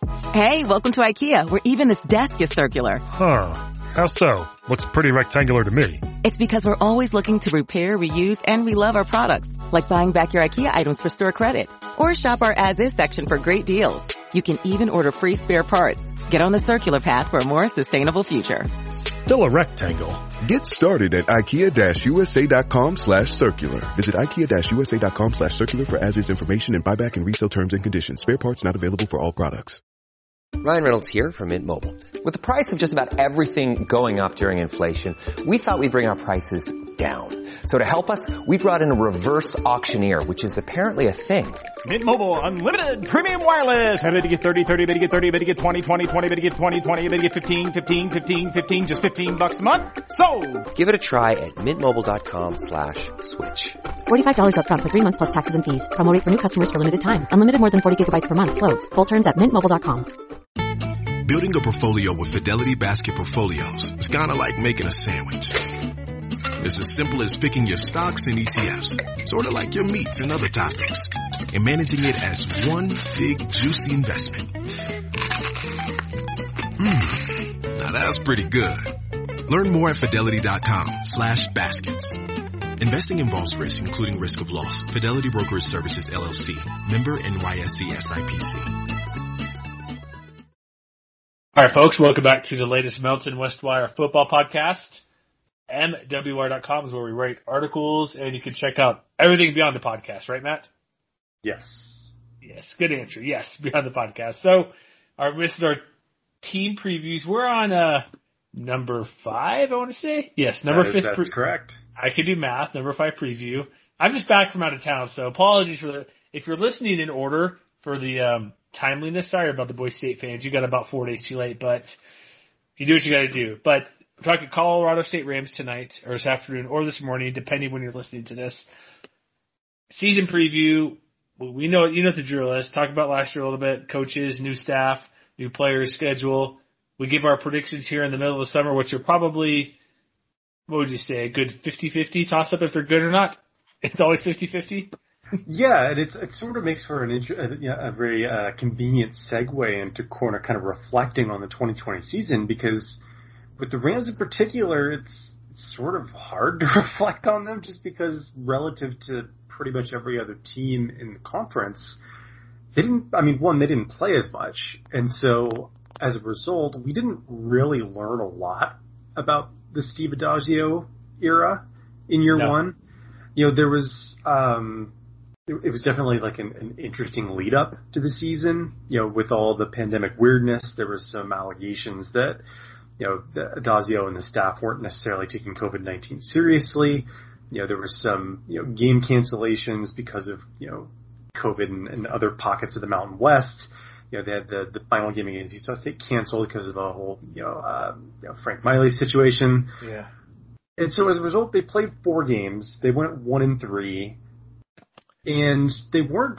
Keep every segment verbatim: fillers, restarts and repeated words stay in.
Hey, welcome to IKEA, where even this desk is circular. Huh. How so? Looks pretty rectangular to me. It's because we're always looking to repair, reuse, and we love our products. Like buying back your IKEA items for store credit. Or shop our as-is section for great deals. You can even order free spare parts. Get on the circular path for a more sustainable future. Still a rectangle. Get started at IKEA-USA.com slash circular. Visit IKEA-USA.com slash circular for as-is information and buyback and resale terms and conditions. Spare parts not available for all products. Ryan Reynolds here from Mint Mobile. With the price of just about everything going up during inflation, we thought we'd bring our prices down. So to help us, we brought in a reverse auctioneer, which is apparently a thing. Mint Mobile Unlimited Premium Wireless. How to get thirty, thirty, how to get thirty, how to get twenty, twenty, twenty, how to get twenty, twenty, how to get fifteen, fifteen, fifteen, fifteen, just fifteen bucks a month? Sold! Give it a try at mintmobile.com slash switch. forty-five dollars up front for three months plus taxes and fees. Promo rate for new customers for limited time. Unlimited more than forty gigabytes per month. Slows full terms at mint mobile dot com. Building a portfolio with Fidelity Basket Portfolios is kind of like making a sandwich. It's as simple as picking your stocks and E T Fs, sort of like your meats and other toppings, and managing it as one big juicy investment. Mmm, now that's pretty good. Learn more at fidelity.com slash baskets. Investing involves risk, including risk of loss. Fidelity Brokerage Services, L L C. Member N Y S E S I P C. All right, folks, welcome back to the latest Mountain West Wire football podcast. M W R dot com is where we write articles, and you can check out everything beyond the podcast, right, Matt? Yes. Yes, good answer. Yes, beyond the podcast. So, our this is our team previews. We're on uh, number five, I want to say. Yes, number that fifth. Is, that's pre- correct. I can do math. Number five preview. I'm just back from out of town, so apologies for the. If you're listening in order for the um, timeliness, sorry about the Boise State fans. You got about four days too late, but you do what you got to do. But we're talking Colorado State Rams tonight, or this afternoon, or this morning, depending when you're listening to this. Season preview. We know you know what the drill is. Talk about last year a little bit. Coaches, new staff, new players, schedule. We give our predictions here in the middle of the summer, which are probably, what would you say, a good fifty-fifty toss-up if they're good or not? It's always fifty-fifty? Yeah, and it's, it sort of makes for an uh, you know, a very uh, convenient segue into corner kind of reflecting on the twenty twenty season, because with the Rams in particular, it's, it's sort of hard to reflect on them just because relative to pretty much every other team in the conference, they didn't, I mean, one, they didn't play as much. And so as a result, we didn't really learn a lot about the Steve Adagio era in year no. one. You know, there was, um, it, it was definitely like an, an interesting lead up to the season. You know, with all the pandemic weirdness, there was some allegations that, you know, the Adagio and the staff weren't necessarily taking COVID nineteen seriously. You know, there were some, you know, game cancellations because of, you know, COVID and, and other pockets of the Mountain West. You know, they had the, the final game against Utah State canceled because of the whole, you know, uh, you know, Frank Miley situation. Yeah. And so as a result, they played four games. They went one and three, and they weren't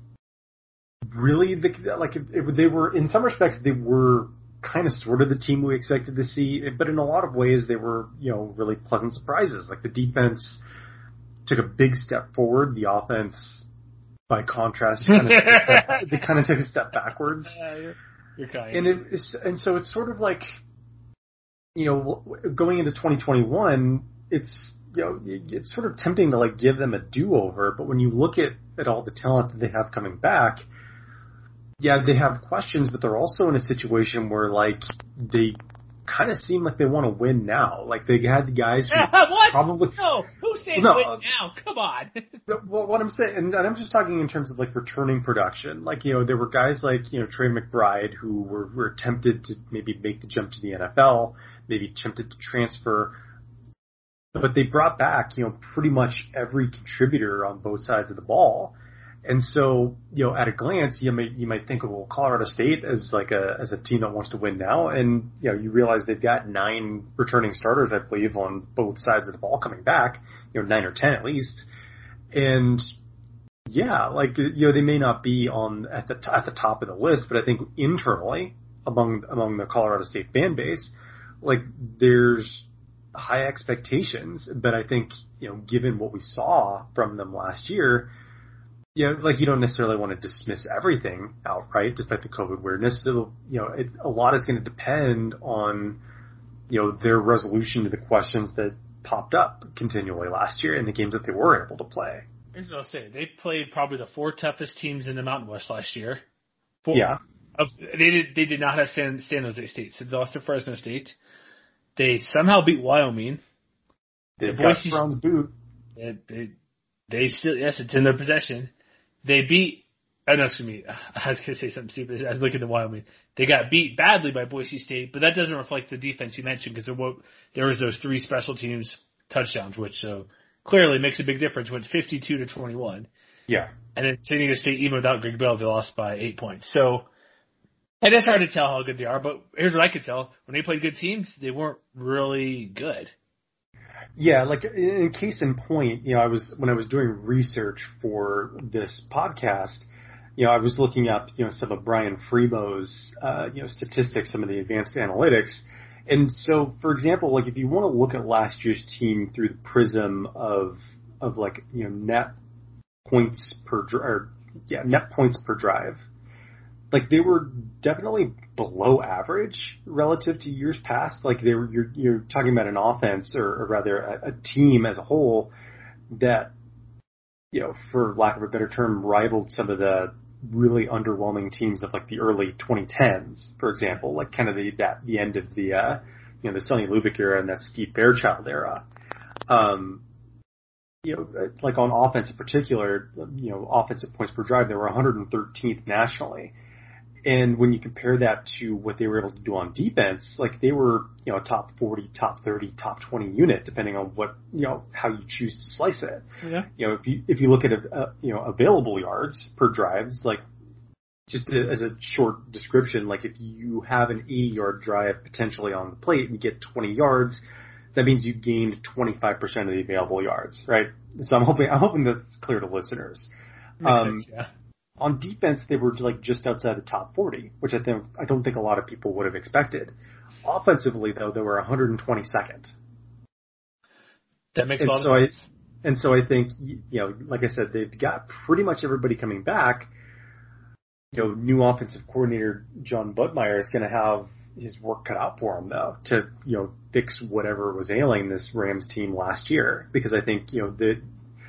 really the, like it, it, they were in some respects they were kind of sort of the team we expected to see, but in a lot of ways they were, you know, really pleasant surprises. Like the defense took a big step forward. The offense, by contrast, kind of took a step, they kind of took a step backwards. Yeah, you're, you're kind. And it is, and so it's sort of like, you know, going into twenty twenty-one, it's, you know, it's sort of tempting to like give them a do-over, but when you look at, at all the talent that they have coming back, yeah, they have questions, but they're also in a situation where like they kind of seem like they want to win now. Like they had the guys who what? probably no, who's saying no, win now? Come on. Well, what I'm saying, and I'm just talking in terms of like returning production. Like, you know, there were guys like, you know, Trey McBride who were, were tempted to maybe make the jump to the N F L, maybe tempted to transfer, but they brought back, you know, pretty much every contributor on both sides of the ball. And so, you know, at a glance, you might you might think of, well, Colorado State as like a as a team that wants to win now, and you know, you realize they've got nine returning starters, I believe, on both sides of the ball coming back, you know, nine or ten at least, and yeah, like you know, they may not be on at the at the top of the list, but I think internally among among the Colorado State fan base, like there's high expectations, but I think, you know, given what we saw from them last year, Yeah, like you don't necessarily want to dismiss everything outright, despite the COVID weirdness. So, you know, it, a lot is going to depend on, you know, their resolution to the questions that popped up continually last year in the games that they were able to play. Here's what I'll say. They played probably the four toughest teams in the Mountain West last year. Four, yeah. Of, they did They did not have San, San Jose State. So they lost to Fresno State. They somehow beat Wyoming. They've the got Boise, Brown's boot. They, they, they still, yes, it's in their possession. They beat, oh no, excuse me, I was going to say something stupid. I was looking at Wyoming. They got beat badly by Boise State, but that doesn't reflect the defense you mentioned because there, there was those three special teams touchdowns, which so clearly makes a big difference. Went fifty-two to twenty-one. Yeah. And then San Diego State, even without Greg Bell, they lost by eight points. So, and it's hard to tell how good they are, but here's what I could tell. When they played good teams, they weren't really good. Yeah, like in case in point, you know, I was, when I was doing research for this podcast, you know, I was looking up, you know, some of Brian Freebo's, uh, you know, statistics, some of the advanced analytics. And so, for example, like if you want to look at last year's team through the prism of, of like, you know, net points per, or yeah, net points per drive, like they were definitely below average relative to years past. Like they were, you're, you're talking about an offense or, or rather a, a team as a whole that, you know, for lack of a better term, rivaled some of the really underwhelming teams of like the early twenty tens, for example, like kind of the, that, the end of the, uh, you know, the Sonny Lubick era and that Steve Fairchild era. Um, you know, like on offense in particular, you know, offensive points per drive, they were one hundred thirteenth nationally. And when you compare that to what they were able to do on defense, like they were, you know, a top forty, top thirty, top twenty unit, depending on what, you know, how you choose to slice it. Yeah. You know, if you, if you look at, uh, you know, available yards per drives, like just to, as a short description, like if you have an eighty yard drive potentially on the plate and you get twenty yards, that means you've gained twenty-five percent of the available yards, right? So I'm hoping, I'm hoping that's clear to listeners. Makes um, sense, yeah. On defense, they were like just outside the top forty, which I think I don't think a lot of people would have expected. Offensively, though, they were one hundred twenty-second. That makes and a lot so of sense. I, and so I think, you know, like I said, they've got pretty much everybody coming back. You know, new offensive coordinator John Budmeyer is going to have his work cut out for him, though, to, you know, fix whatever was ailing this Rams team last year. Because I think, you know, the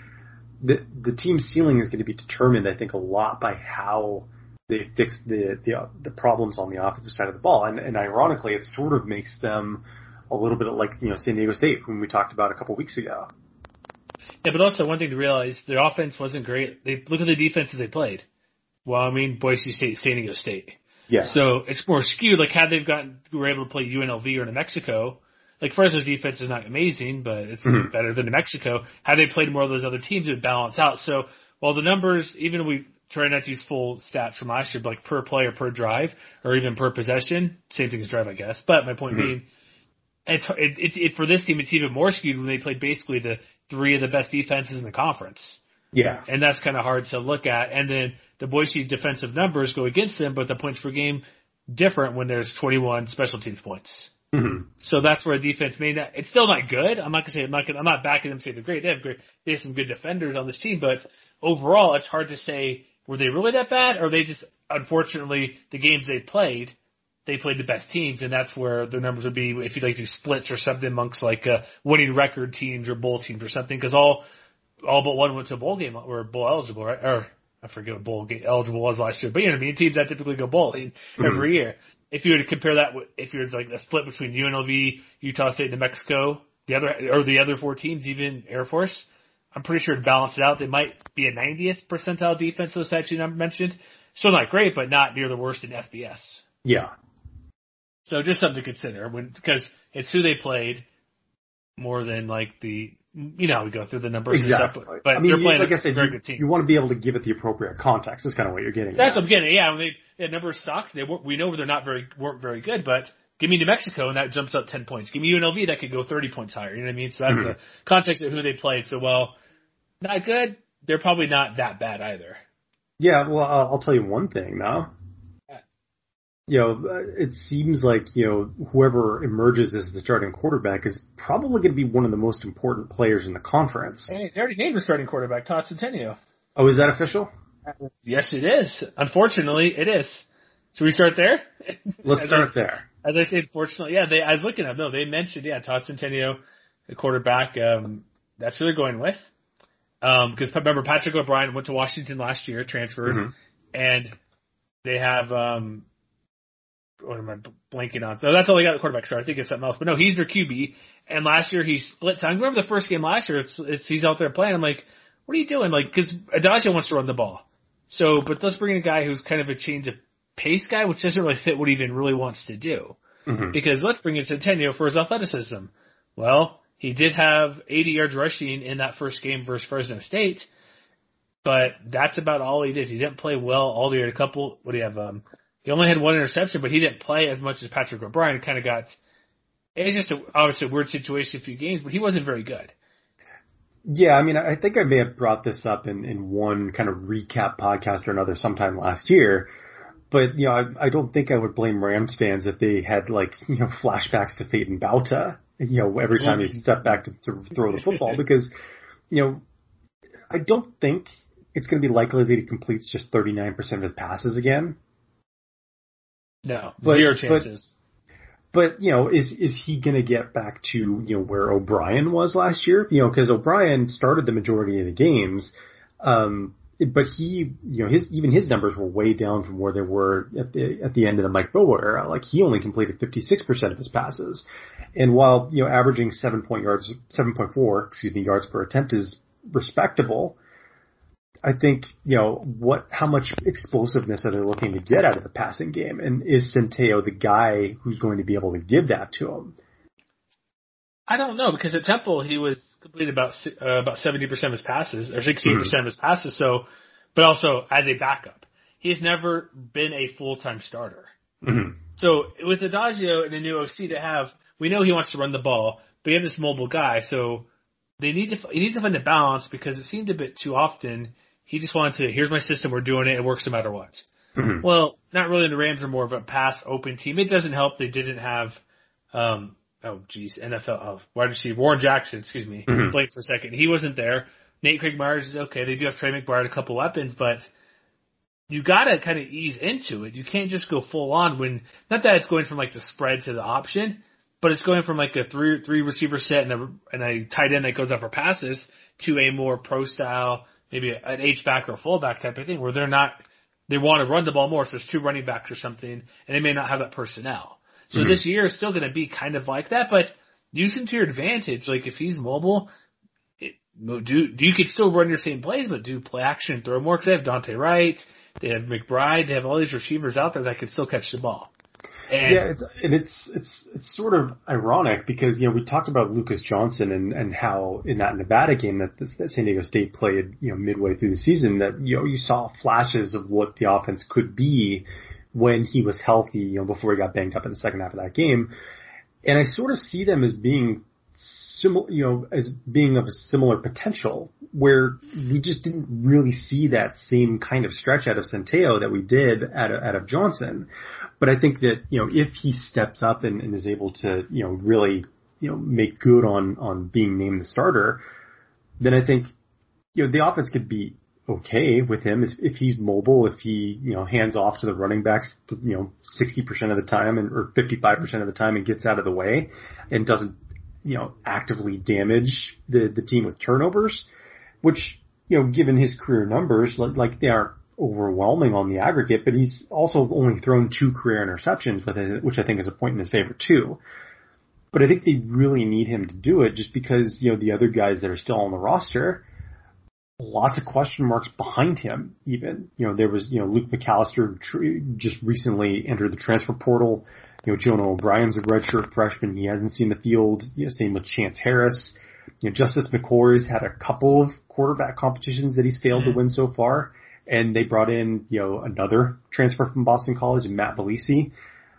the the team's ceiling is going to be determined, I think, a lot by how they fix the the, the problems on the offensive side of the ball. And, and ironically, it sort of makes them a little bit like, you know, San Diego State, whom we talked about a couple weeks ago. Yeah, but also one thing to realize, their offense wasn't great. They look at the defenses they played. Wyoming, Boise State, San Diego State. Yeah. So it's more skewed. Like had they've gotten were able to play U N L V or New Mexico, like Fresno's defense is not amazing, but it's mm-hmm. better than New Mexico. Had they played more of those other teams, it would balance out. So while the numbers, even if we try not to use full stats from last year, but like per play or per drive or even per possession, same thing as drive, I guess. But my point mm-hmm. being, it's it, it, it for this team, it's even more skewed when they played basically the three of the best defenses in the conference. Yeah. And that's kind of hard to look at. And then the Boise defensive numbers go against them, but the points per game different when there's twenty-one special teams points. Mm-hmm. So that's where defense may not, it's still not good. I'm not gonna say, I'm not gonna, I'm not backing them to say they're great. They have great, they have some good defenders on this team, but overall it's hard to say, were they really that bad? Or they just, unfortunately, the games they played, they played the best teams, and that's where their numbers would be if you like do splits or something amongst like uh, winning record teams or bowl teams or something, because all, all but one went to a bowl game or bowl eligible, right? Or I forget what bowl game eligible was last year, but you know what I mean? Teams that typically go bowling mm-hmm. every year. If you were to compare that, with, if you're like a split between U N L V, Utah State, New Mexico, the other or the other four teams, even Air Force, I'm pretty sure to balance it out, they might be a ninetieth percentile defense. Those stats you mentioned, still not great, but not near the worst in F B S. Yeah. So just something to consider when because it's who they played more than like the. You know how we go through the numbers exactly. and stuff, but I mean, they're playing like a I said, very you, good team. You want to be able to give it the appropriate context. That's kind of what you're getting That's at. what I'm getting. Yeah, they, the numbers suck. They we know they're not very weren't very good, but give me New Mexico and that jumps up ten points. Give me U N L V that could go thirty points higher. You know what I mean? So that's mm-hmm. the context of who they played. So well, not good. They're probably not that bad either. Yeah, well, uh, I'll tell you one thing now. You know, it seems like, you know, whoever emerges as the starting quarterback is probably going to be one of the most important players in the conference. Hey, they already named the starting quarterback, Todd Centennial. Oh, is that official? Yes, it is. Unfortunately, it is. So we start there? Let's start I, there. As I said, fortunately, yeah, they, I was looking at, no, they mentioned, yeah, Todd Centennial, the quarterback, um, that's who they're going with. Um, because remember, Patrick O'Brien went to Washington last year, transferred, mm-hmm. and they have, um, what am I blanking on? So that's all they got at the quarterback. Sorry, I think it's something else. But no, he's their Q B. And last year he split. So I remember the first game last year, it's, it's, he's out there playing. I'm like, what are you doing? Like, cause Adagio wants to run the ball. So, but let's bring in a guy who's kind of a change of pace guy, which doesn't really fit what he even really wants to do. Mm-hmm. Because let's bring in Centennial for his athleticism. Well, he did have eighty yards rushing in that first game versus Fresno State, but that's about all he did. He didn't play well all the year. A couple, what do you have? Um, he only had one interception, but he didn't play as much as Patrick O'Brien. Kind of got, it's just a, obviously a weird situation, a few games, but he wasn't very good. Yeah, I mean, I think I may have brought this up in, in one kind of recap podcast or another sometime last year. But, you know, I, I don't think I would blame Rams fans if they had, like, you know, flashbacks to Peyton Bauta, you know, every time he stepped back to, to throw the football. Because, you know, I don't think it's going to be likely that he completes just thirty-nine percent of his passes again. No, but, zero chances. But, but, you know, is is he going to get back to, you know, where O'Brien was last year? You know, because O'Brien started the majority of the games, um, but he, you know, his even his numbers were way down from where they were at the at the end of the Mike Bobo era. Like, he only completed fifty-six percent of his passes, and while, you know, averaging seven point yards, seven point four, excuse me, yards per attempt is respectable, I think, you know, what, how much explosiveness are they looking to get out of the passing game? And is Centeo the guy who's going to be able to give that to him? I don't know, because at Temple he was completed about uh, about seventy percent of his passes, or sixteen percent mm-hmm. of his passes. So, but also as a backup, he's never been a full time starter. Mm-hmm. So with Adagio and the new O C to have, we know he wants to run the ball, but you have this mobile guy, so they need to he needs to find a balance, because it seemed a bit too often he just wanted to, here's my system, we're doing it, it works no matter what. Mm-hmm. Well, not really. The Rams are more of a pass open team. It doesn't help they didn't have. Um, Oh, geez, N F L, oh, wide receiver, Warren Jackson, excuse me, mm-hmm. Blake for a second. He wasn't there. Nate Craig Myers is okay. They do have Trey McBride, a couple weapons, but you gotta kind of ease into it. You can't just go full on when, not that it's going from like the spread to the option, but it's going from like a three, three receiver set and a, and a tight end that goes out for passes to a more pro style, maybe an H-back or a fullback type of thing where they're not, they want to run the ball more, so there's two running backs or something, and they may not have that personnel. So mm-hmm. this year is still going to be kind of like that, but use him to your advantage. Like, if he's mobile, it, do, do you could still run your same plays, but do play action and throw more, because they have Dante Wright, they have McBride, they have all these receivers out there that can still catch the ball. And yeah, it's, and it's it's it's sort of ironic because, you know, we talked about Lucas Johnson and, and how in that Nevada game that, this, that San Diego State played, you know, midway through the season, that, you know, you saw flashes of what the offense could be when he was healthy, you know, before he got banged up in the second half of that game. And I sort of see them as being similar, you know, as being of a similar potential, where we just didn't really see that same kind of stretch out of Centeo that we did out of, out of Johnson. But I think that, you know, if he steps up and, and is able to, you know, really, you know, make good on, on being named the starter, then I think, you know, the offense could be okay with him if, if he's mobile, if he, you know, hands off to the running backs, you know, sixty percent of the time and, or fifty-five percent of the time and gets out of the way and doesn't, you know, actively damage the, the team with turnovers, which, you know, given his career numbers, like, like they aren't overwhelming on the aggregate, but he's also only thrown two career interceptions with it, which I think is a point in his favor too. But I think they really need him to do it just because, you know, the other guys that are still on the roster, lots of question marks behind him even. You know, there was, you know, Luke McAllister tr- just recently entered the transfer portal. You know, Jonah O'Brien's a redshirt freshman. He hasn't seen the field. You know, same with Chance Harris. You know, Justice McCoy's had a couple of quarterback competitions that he's failed mm-hmm. to win so far. And they brought in, you know, another transfer from Boston College, Matt Belisi.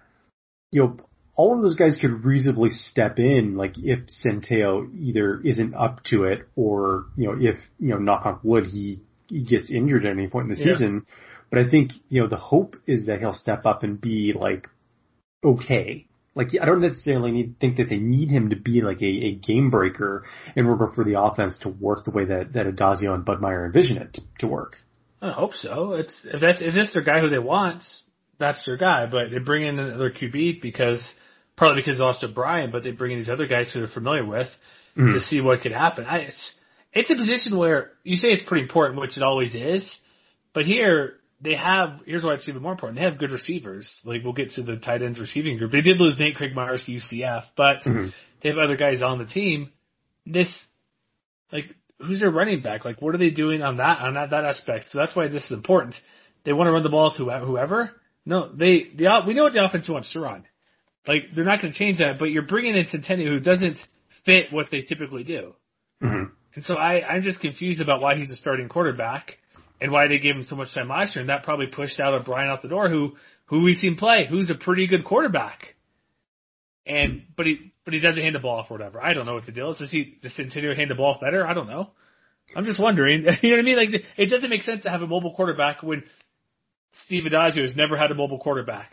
You know, all of those guys could reasonably step in, like, if Centeo either isn't up to it or, you know, if, you know, knock on wood, he, he gets injured at any point in the yeah. season. But I think, you know, the hope is that he'll step up and be, like, okay. Like, I don't necessarily need, think that they need him to be like a, a game breaker in order for the offense to work the way that, that Addazio and Budmeyer envision it to, to work. I hope so. It's, if that's, if this is their guy who they want, that's their guy, but they bring in another Q B because, partly because they lost to Brian, but they bring in these other guys who they're familiar with mm-hmm. to see what could happen. I, it's, it's a position where you say it's pretty important, which it always is, but here, they have, here's why it's even more important, they have good receivers. Like, we'll get to the tight ends receiving group. They did lose Nate Craig Myers to U C F, but mm-hmm. they have other guys on the team. This, like, who's their running back? Like, what are they doing on that, on that, that aspect? So that's why this is important. They want to run the ball to whoever? No, they, the, we know what the offense wants to run. Like, they're not going to change that, but you're bringing in Centennial who doesn't fit what they typically do. Mm-hmm. And so I, I'm just confused about why he's a starting quarterback. And why they gave him so much time last year, and that probably pushed out O'Brien out the door, who who we've seen play, who's a pretty good quarterback. And but he but he doesn't hand the ball off or whatever. I don't know what the deal is. Does he does Centennial hand the ball off better? I don't know. I'm just wondering. You know what I mean? Like, it doesn't make sense to have a mobile quarterback when Steve Addazio has never had a mobile quarterback,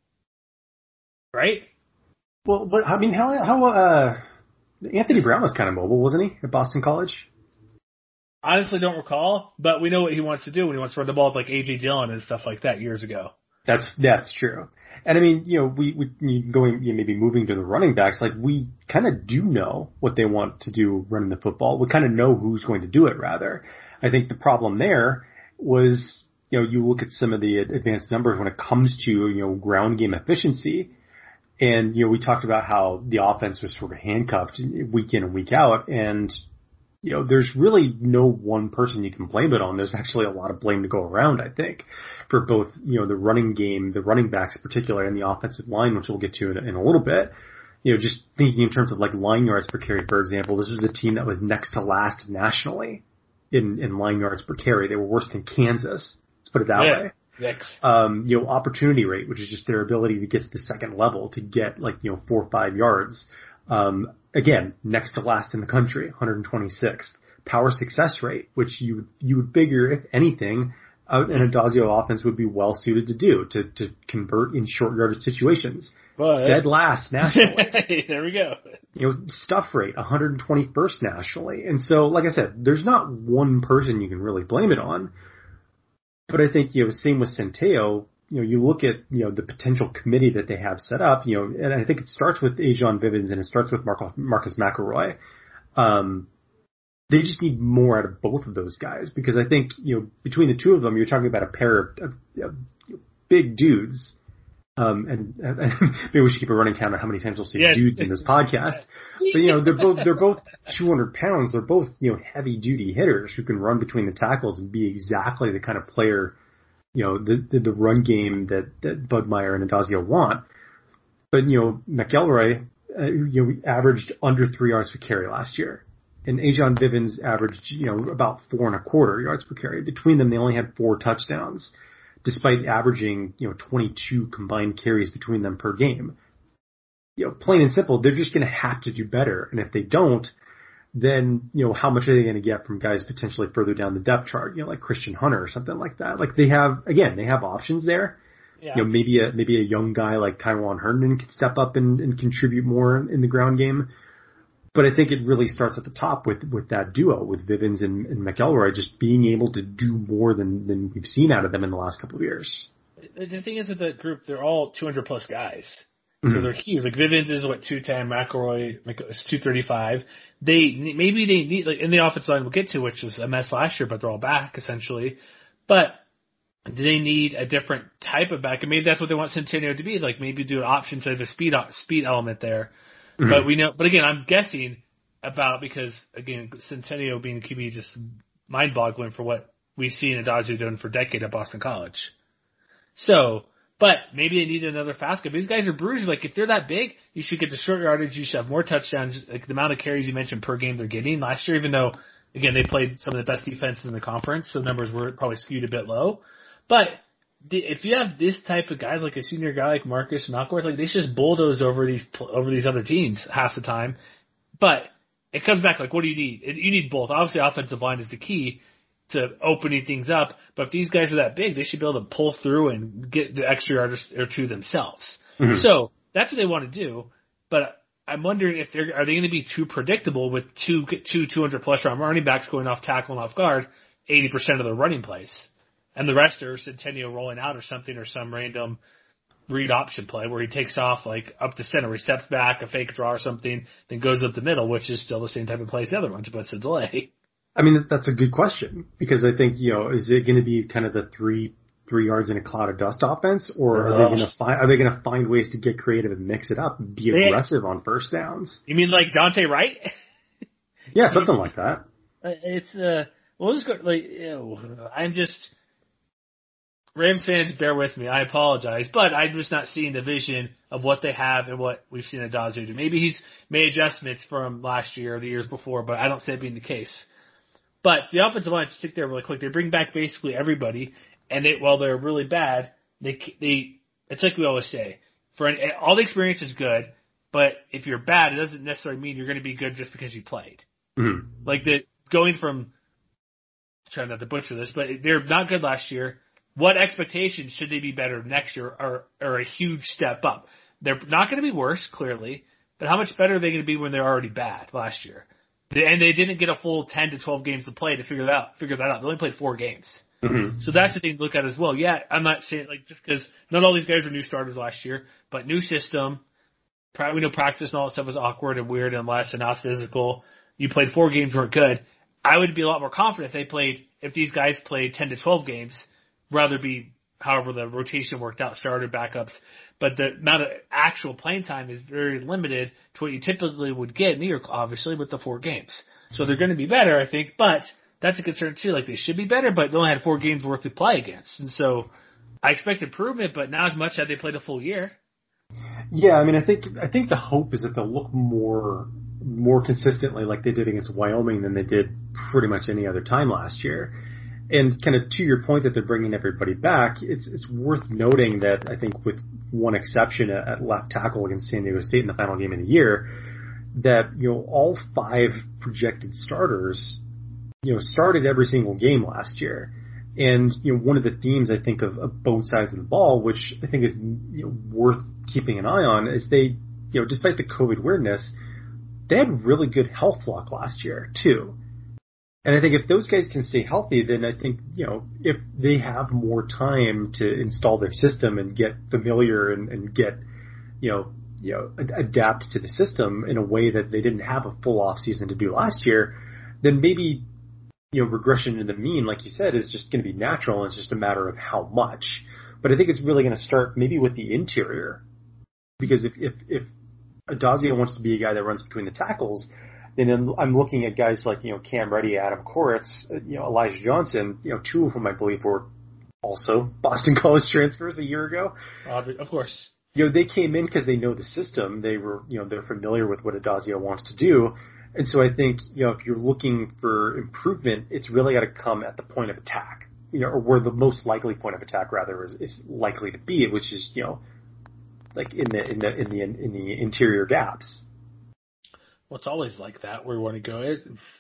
right? Well, but I mean, how how uh, Anthony Brown was kind of mobile, wasn't he, at Boston College? Honestly, don't recall, but we know what he wants to do when he wants to run the ball with like A J Dillon and stuff like that years ago. That's that's true. And I mean, you know, we, we going you know, maybe moving to the running backs, like we kind of do know what they want to do running the football. We kind of know who's going to do it. Rather, I think the problem there was, you know, you look at some of the advanced numbers when it comes to, you know, ground game efficiency. And, you know, we talked about how the offense was sort of handcuffed week in and week out, and you know, there's really no one person you can blame it on. There's actually a lot of blame to go around, I think, for both, you know, the running game, the running backs in particular, and the offensive line, which we'll get to in, in a little bit. You know, just thinking in terms of like line yards per carry, for example, this was a team that was next to last nationally in, in line yards per carry. They were worse than Kansas. Let's put it that yeah. way. Next. Um, you know, opportunity rate, which is just their ability to get to the second level to get like, you know, four or five yards. Um, again, next to last in the country, one hundred twenty-sixth. Power success rate, which you you would figure, if anything, uh, an Addazio offense would be well suited to do, to, to convert in short yardage situations. But, Dead last nationally. There we go. You know, stuff rate, one hundred twenty-first nationally. And so, like I said, there's not one person you can really blame it on. But I think, you know, same with Centeio, you know, you look at, you know, the potential committee that they have set up, you know, and I think it starts with Ajon Vivens and it starts with Marco, Marcus McElroy. Um, They just need more out of both of those guys because I think, you know, between the two of them, you're talking about a pair of, of, of big dudes. Um, and, and maybe we should keep a running count on how many times we'll say yes. dudes in this podcast. But, you know, they're both, they're both two hundred pounds. They're both, you know, heavy duty hitters who can run between the tackles and be exactly the kind of player, you know, the, the, the run game that, that Budmeyer and Addazio want. But, you know, McElroy, uh, you know, averaged under three yards per carry last year. And Ajon Vivens averaged, you know, about four and a quarter yards per carry. Between them, they only had four touchdowns, despite averaging, you know, twenty-two combined carries between them per game. You know, plain and simple, they're just going to have to do better. And if they don't, then, you know, how much are they going to get from guys potentially further down the depth chart, you know, like Christian Hunter or something like that? Like they have, again, they have options there. Yeah. You know, maybe a, maybe a young guy like Kyron Herndon can step up and, and contribute more in the ground game. But I think it really starts at the top with, with that duo, with Vivens and, and McElroy just being able to do more than, than we've seen out of them in the last couple of years. The thing is with that group, they're all two hundred plus guys. So mm-hmm. they're huge. Like Vivens is what, two ten, McElroy is two thirty-five. They, maybe they need, like in the offensive line we'll get to, which was a mess last year, but they're all back essentially. But do they need a different type of back? And maybe that's what they want Centennial to be. Like maybe do an option to have a speed, speed element there. Mm-hmm. But we know, but again, I'm guessing about because again, Centennial being Q B just mind-boggling for what we've seen Addazio doing for a decade at Boston College. So, but maybe they need another fast guy. These guys are bruised. Like if they're that big, you should get the short yardage. You should have more touchdowns. Like the amount of carries you mentioned per game they're getting last year, even though again they played some of the best defenses in the conference, so the numbers were probably skewed a bit low. But if you have this type of guys, like a senior guy like Marcus McElroy, like they should just bulldoze over these over these other teams half the time. But it comes back like, what do you need? You need both. Obviously, offensive line is the key to opening things up. But if these guys are that big, they should be able to pull through and get the extra yard or two themselves. Mm-hmm. So that's what they want to do. But I'm wondering if they're are they going to be too predictable with two two two hundred plus round running backs going off tackle and off guard eighty percent of their running plays, and the rest are Centennial rolling out or something, or some random read option play where he takes off like up the center, where he steps back, a fake draw or something, then goes up the middle, which is still the same type of play as the other ones, but it's a delay. I mean, that's a good question, because I think, you know, is it going to be kind of the three three yards in a cloud of dust offense, or are uh, they going to find are they going to find ways to get creative and mix it up and be they, aggressive on first downs? You mean like Dante Wright? Yeah, something like that. It's uh, well, let's go. Like, ew, I'm just Rams fans, bear with me. I apologize, but I'm just not seeing the vision of what they have and what we've seen Addazio do. Maybe he's made adjustments from last year or the years before, but I don't see that being the case. But the offensive line, to stick there really quick, they bring back basically everybody, and they, while they're really bad, they they it's like we always say, for an, all the experience is good, but if you're bad, it doesn't necessarily mean you're going to be good just because you played. Mm-hmm. Like the going from, trying not to butcher this, but they're not good last year. What expectations should they be better next year, or, or a huge step up? They're not going to be worse, clearly, but how much better are they going to be when they're already bad last year? And they didn't get a full ten to twelve games to play to figure that out. Figure that out. They only played four games. Mm-hmm. So that's the thing to look at as well. Yeah, I'm not saying, like, just because not all these guys are new starters last year, but new system. We know practice and all that stuff was awkward and weird and less and not physical. You played four games, weren't good. I would be a lot more confident if they played, if these guys played ten to twelve games, rather be however the rotation worked out, starter, backups. But the amount of actual playing time is very limited to what you typically would get in New York, obviously, with the four games. So they're going to be better, I think, but that's a concern too. Like, they should be better, but they only had four games worth to play against. And so I expect improvement, but not as much as they played a full year. Yeah, I mean, I think I think the hope is that they'll look more more consistently like they did against Wyoming than they did pretty much any other time last year. And kind of to your point that they're bringing everybody back, it's it's worth noting that I think with one exception at, at left tackle against San Diego State in the final game of the year, that, you know, all five projected starters, you know, started every single game last year. And, you know, one of the themes I think of, of both sides of the ball, which I think is, you know, worth keeping an eye on, is they, you know, despite the COVID weirdness, they had really good health luck last year too. And I think if those guys can stay healthy, then I think, you know, if they have more time to install their system and get familiar and, and get, you know, you know, adapt to the system in a way that they didn't have a full off season to do last year, then maybe, you know, regression to the mean, like you said, is just going to be natural, and it's just a matter of how much. But I think it's really going to start maybe with the interior, because if if, if Addazio wants to be a guy that runs between the tackles, then I'm looking at guys like, you know, Cam Reddy, Adam Koritz, you know, Elijah Johnson, you know, two of whom I believe were also Boston College transfers a year ago. Of course. You know, they came in because they know the system. They were, you know, they're familiar with what Addazio wants to do. And so I think, you know, if you're looking for improvement, it's really got to come at the point of attack, you know, or where the most likely point of attack rather is, is likely to be, which is, you know, like in the, in the, in the, in the interior gaps. Well, it's always like that where we want to go. It,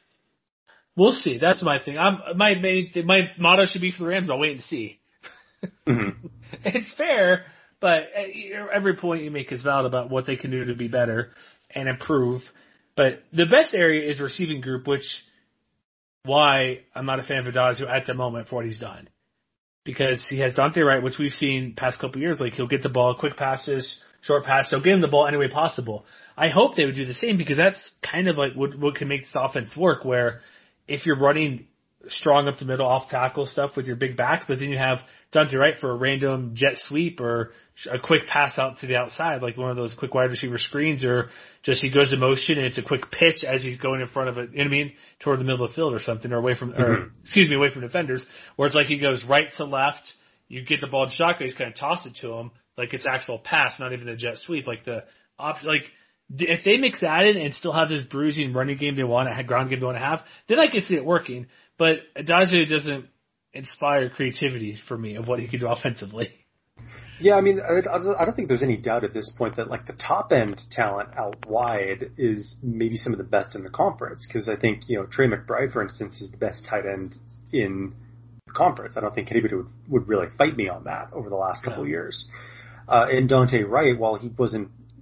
we'll see. That's my thing. I'm, my main, my motto should be for the Rams, I'll wait and see. Mm-hmm. It's fair, but every point you make is valid about what they can do to be better and improve. But the best area is receiving group, which why I'm not a fan of Addazio at the moment for what he's done. Because he has Dante Wright, which we've seen past couple of years, like he'll get the ball, quick passes, short pass, so give him the ball any way possible. I hope they would do the same, because that's kind of like what, what can make this offense work, where if you're running strong up the middle off tackle stuff with your big backs, but then you have Dante Wright for a random jet sweep or a quick pass out to the outside, like one of those quick wide receiver screens, or just he goes in motion and it's a quick pitch as he's going in front of it, you know what I mean, toward the middle of the field or something, or away from, mm-hmm. or excuse me, away from defenders, where it's like he goes right to left, you get the ball in shotgun, he's kind of toss it to him, like it's actual pass, not even a jet sweep, like the option, like, if they mix that in and still have this bruising running game they want to have, ground game they want to have, then I can see it working. But Addazio doesn't inspire creativity for me of what he can do offensively. Yeah, I mean, I, I don't think there's any doubt at this point that, like, the top end talent out wide is maybe some of the best in the conference. Because I think, you know, Trey McBride, for instance, is the best tight end in the conference. I don't think anybody would, would really fight me on that over the last couple of years. Uh, and Dante Wright, while he wasn't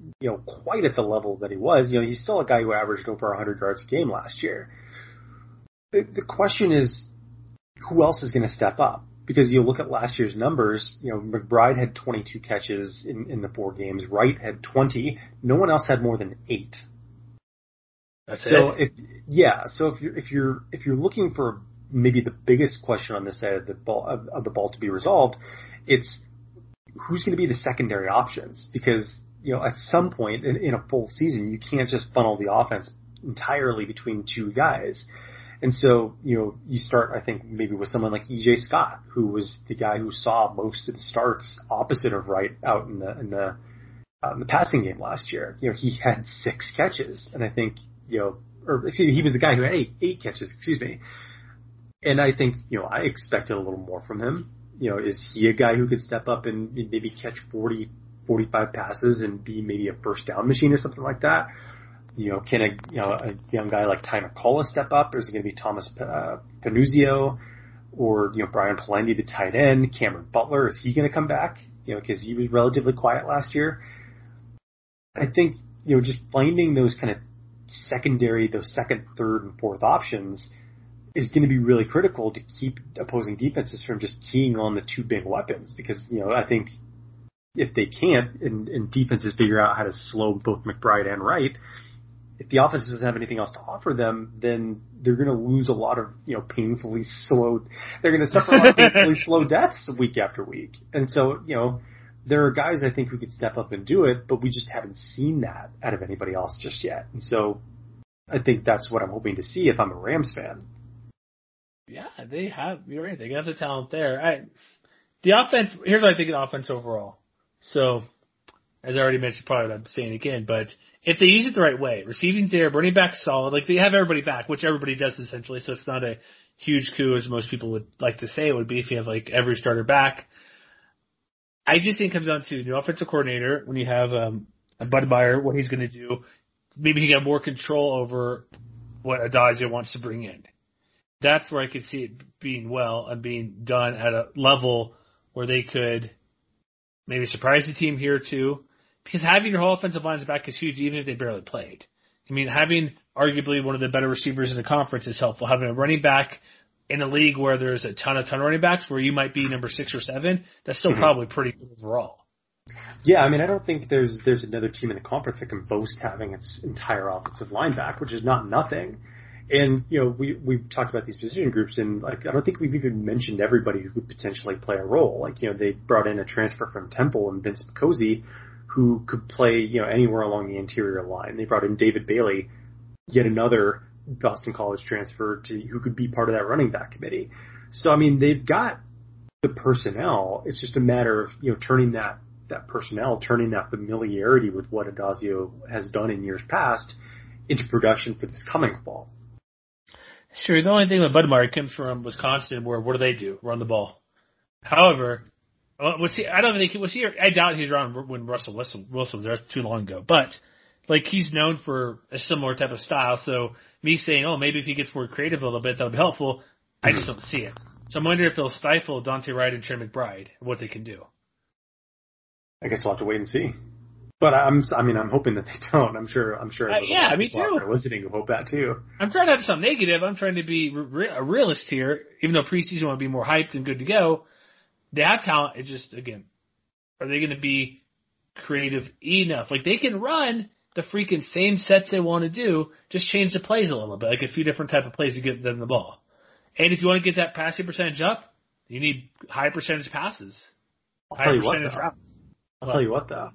you know, quite at the level that he was. You know, he's still a guy who averaged over one hundred yards a game last year. The, the question is, who else is going to step up? Because you look at last year's numbers, you know, McBride had twenty-two catches in, in the four games. Wright had twenty. No one else had more than eight. That's so it. If, yeah. So if you're if you're if you're looking for maybe the biggest question on this side of the ball of, of the ball to be resolved, it's who's going to be the secondary options? Because you know, at some point in, in a full season, you can't just funnel the offense entirely between two guys. And so, you know, you start, I think, maybe with someone like E J Scott, who was the guy who saw most of the starts opposite of Wright out in the in the, uh, in the passing game last year. You know, he had six catches, and I think, you know, or excuse me, he was the guy who had eight, eight catches, excuse me. And I think, you know, I expected a little more from him. You know, is he a guy who could step up and maybe catch forty, forty-five passes and be maybe a first down machine or something like that? You know, can a you know a young guy like Ty McCullough step up, or is it going to be Thomas uh, Panuzio, or you know Brian Palendi, the tight end? Cameron Butler, is he going to come back? You know, because he was relatively quiet last year. I think you know just finding those kind of secondary, those second, third, and fourth options is going to be really critical to keep opposing defenses from just keying on the two big weapons. Because you know I think if they can't, and, and defenses figure out how to slow both McBride and Wright, if the offense doesn't have anything else to offer them, then they're going to lose a lot of, you know, painfully slow, they're going to suffer a lot of painfully slow deaths week after week. And so, you know, there are guys I think who could step up and do it, but we just haven't seen that out of anybody else just yet. And so I think that's what I'm hoping to see if I'm a Rams fan. Yeah, they have, you're right, they got the talent there. I, the offense, here's what I think of offense overall. So, as I already mentioned, probably I'm saying again, but if they use it the right way, receiving's there, running back solid, like they have everybody back, which everybody does essentially, so it's not a huge coup as most people would like to say it would be if you have like every starter back. I just think it comes down to the offensive coordinator, when you have um, Bud Meyer, what he's going to do. Maybe he got more control over what Addazio wants to bring in. That's where I could see it being well and being done at a level where they could maybe surprise the team here too. Because having your whole offensive lines back is huge, even if they barely played. I mean, having arguably one of the better receivers in the conference is helpful. Having a running back in a league where there's a ton, a ton of running backs, where you might be number six or seven, that's still mm-hmm. probably pretty good overall. Yeah, I mean, I don't think there's there's another team in the conference that can boast having its entire offensive line back, which is not nothing. And, you know, we, we've talked about these position groups, and, like, I don't think we've even mentioned everybody who could potentially play a role. Like, you know, they brought in a transfer from Temple and Vince Picozzi, who could play, you know, anywhere along the interior line. They brought in David Bailey, yet another Boston College transfer, to who could be part of that running back committee. So, I mean, they've got the personnel. It's just a matter of, you know, turning that, that personnel, turning that familiarity with what Addazio has done in years past into production for this coming fall. Sure, the only thing with Budmeyer comes from Wisconsin, where what do they do? Run the ball. However, was he, I don't think he was here. I doubt he's around when Russell Wilson, Wilson was there too long ago. But like he's known for a similar type of style. So me saying, oh, maybe if he gets more creative a little bit, that'll be helpful. I just don't see it. So I'm wondering if they'll stifle Dante Wright and Trey McBride and what they can do. I guess we'll have to wait and see. But I'm, I mean, I'm hoping that they don't. I'm sure, I'm sure. Uh, yeah, me too. Listening who hope that too. I'm trying to have some negative. I'm trying to be re- a realist here, even though preseason want to be more hyped and good to go. They have talent. It's just, again, are they going to be creative enough? Like they can run the freaking same sets they want to do, just change the plays a little bit, like a few different type of plays to get them the ball. And if you want to get that passing percentage up, you need high percentage passes. I'll tell you what, though. I'll well, tell you what, though.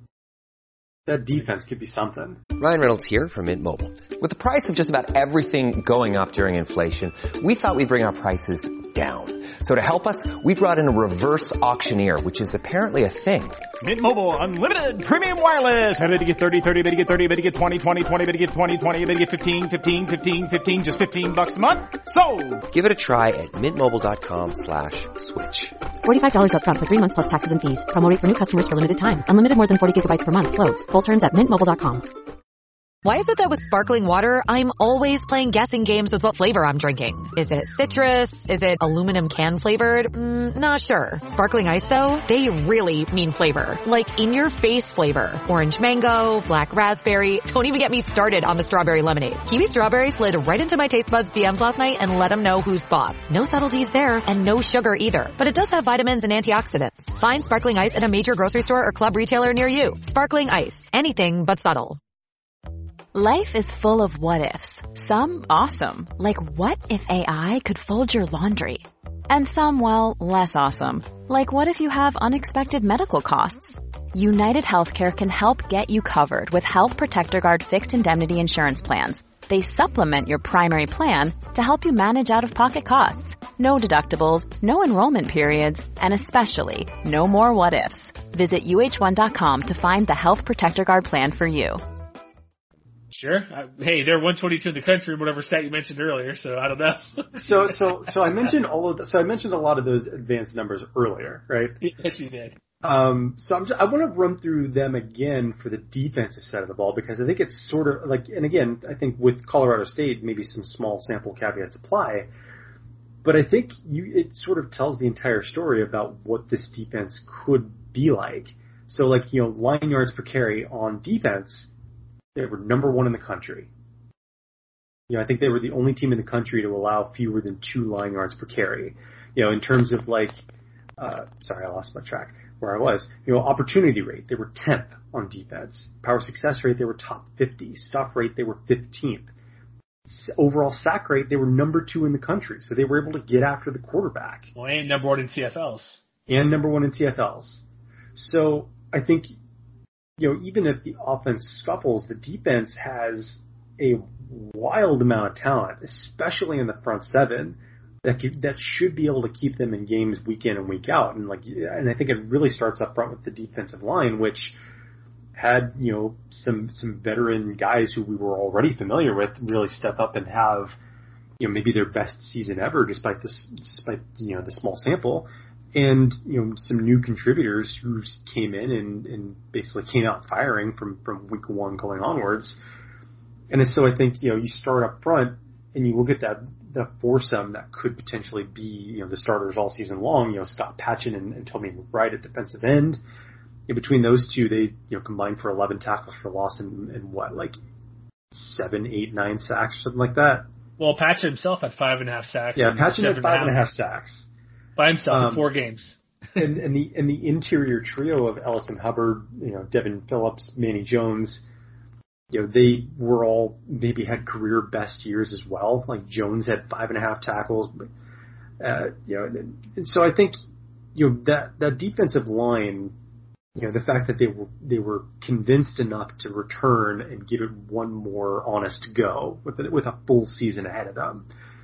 That defense could be something. Ryan Reynolds here from Mint Mobile. With the price of just about everything going up during inflation, we thought we'd bring our prices down. So to help us, we brought in a reverse auctioneer, which is apparently a thing. Mint Mobile Unlimited Premium Wireless. How to get thirty, thirty, how to get thirty, how to get twenty, twenty, twenty, how to get twenty, twenty, how to get fifteen, fifteen, fifteen, fifteen, just fifteen bucks a month? Sold! Give it a try at mintmobile.com slash switch. forty-five dollars up front for three months plus taxes and fees. Promo rate for new customers for limited time. Unlimited more than forty gigabytes per month. Slows full terms at mint mobile dot com. Why is it that with sparkling water, I'm always playing guessing games with what flavor I'm drinking? Is it citrus? Is it aluminum can flavored? Mm, not sure. Sparkling Ice, though, they really mean flavor. Like in-your-face flavor. Orange mango, black raspberry. Don't even get me started on the strawberry lemonade. Kiwi Strawberry slid right into my taste buds D Ms last night and let them know who's boss. No subtleties there, and no sugar either. But it does have vitamins and antioxidants. Find Sparkling Ice at a major grocery store or club retailer near you. Sparkling Ice. Anything but subtle. Life is full of what-ifs. Some awesome, like what if A I could fold your laundry? And some, well, less awesome, like what if you have unexpected medical costs? United Healthcare can help get you covered with Health Protector Guard fixed indemnity insurance plans. They supplement your primary plan to help you manage out-of-pocket costs. No deductibles, no enrollment periods, and especially no more what-ifs. Visit U H one dot com to find the Health Protector Guard plan for you. Sure. I, hey, they're one twenty-two in the country, whatever stat you mentioned earlier, so I don't know. so, so, so I mentioned all of the, so I mentioned a lot of those advanced numbers earlier, right? Yes, you did. Um, so I'm just, I want to run through them again for the defensive side of the ball because I think it's sort of like, and again, I think with Colorado State, maybe some small sample caveats apply, but I think you, it sort of tells the entire story about what this defense could be like. So like, you know, line yards per carry on defense, they were number one in the country. You know, I think they were the only team in the country to allow fewer than two line yards per carry. You know, in terms of like, uh, sorry, I lost my track where I was. You know, opportunity rate, they were tenth on defense. Power success rate, they were top fifty. Stuff rate, they were fifteenth. Overall sack rate, they were number two in the country. So they were able to get after the quarterback. Well, and number one in T F Ls. And number one in T F Ls. So I think, you know, even if the offense scuffles, the defense has a wild amount of talent, especially in the front seven, that could, that should be able to keep them in games week in and week out. And like, and I think it really starts up front with the defensive line, which had, you know, some some veteran guys who we were already familiar with really step up and have, you know, maybe their best season ever, despite this, despite you know the small sample. And, you know, some new contributors who came in and, and basically came out firing from, from week one going onwards. And so I think, you know, you start up front and you look at that, the foursome that could potentially be, you know, the starters all season long, you know, Scott Patchin and, and Tommy McBride at defensive end. In between those two, they, you know, combined for eleven tackles for loss and, and what, like seven, eight, nine sacks or something like that. Well, Patchin himself had five and a half sacks. Yeah, Patchin had five and a half sacks. By himself um, in four games. and, and the and the interior trio of Ellison Hubbard, you know, Devin Phillips, Manny Jones, you know, they were all maybe had career best years as well. Like Jones had five and a half tackles, but, uh, you know, and, and so I think, you know, that that defensive line, you know, the fact that they were they were convinced enough to return and give it one more honest go with with a full season ahead of them.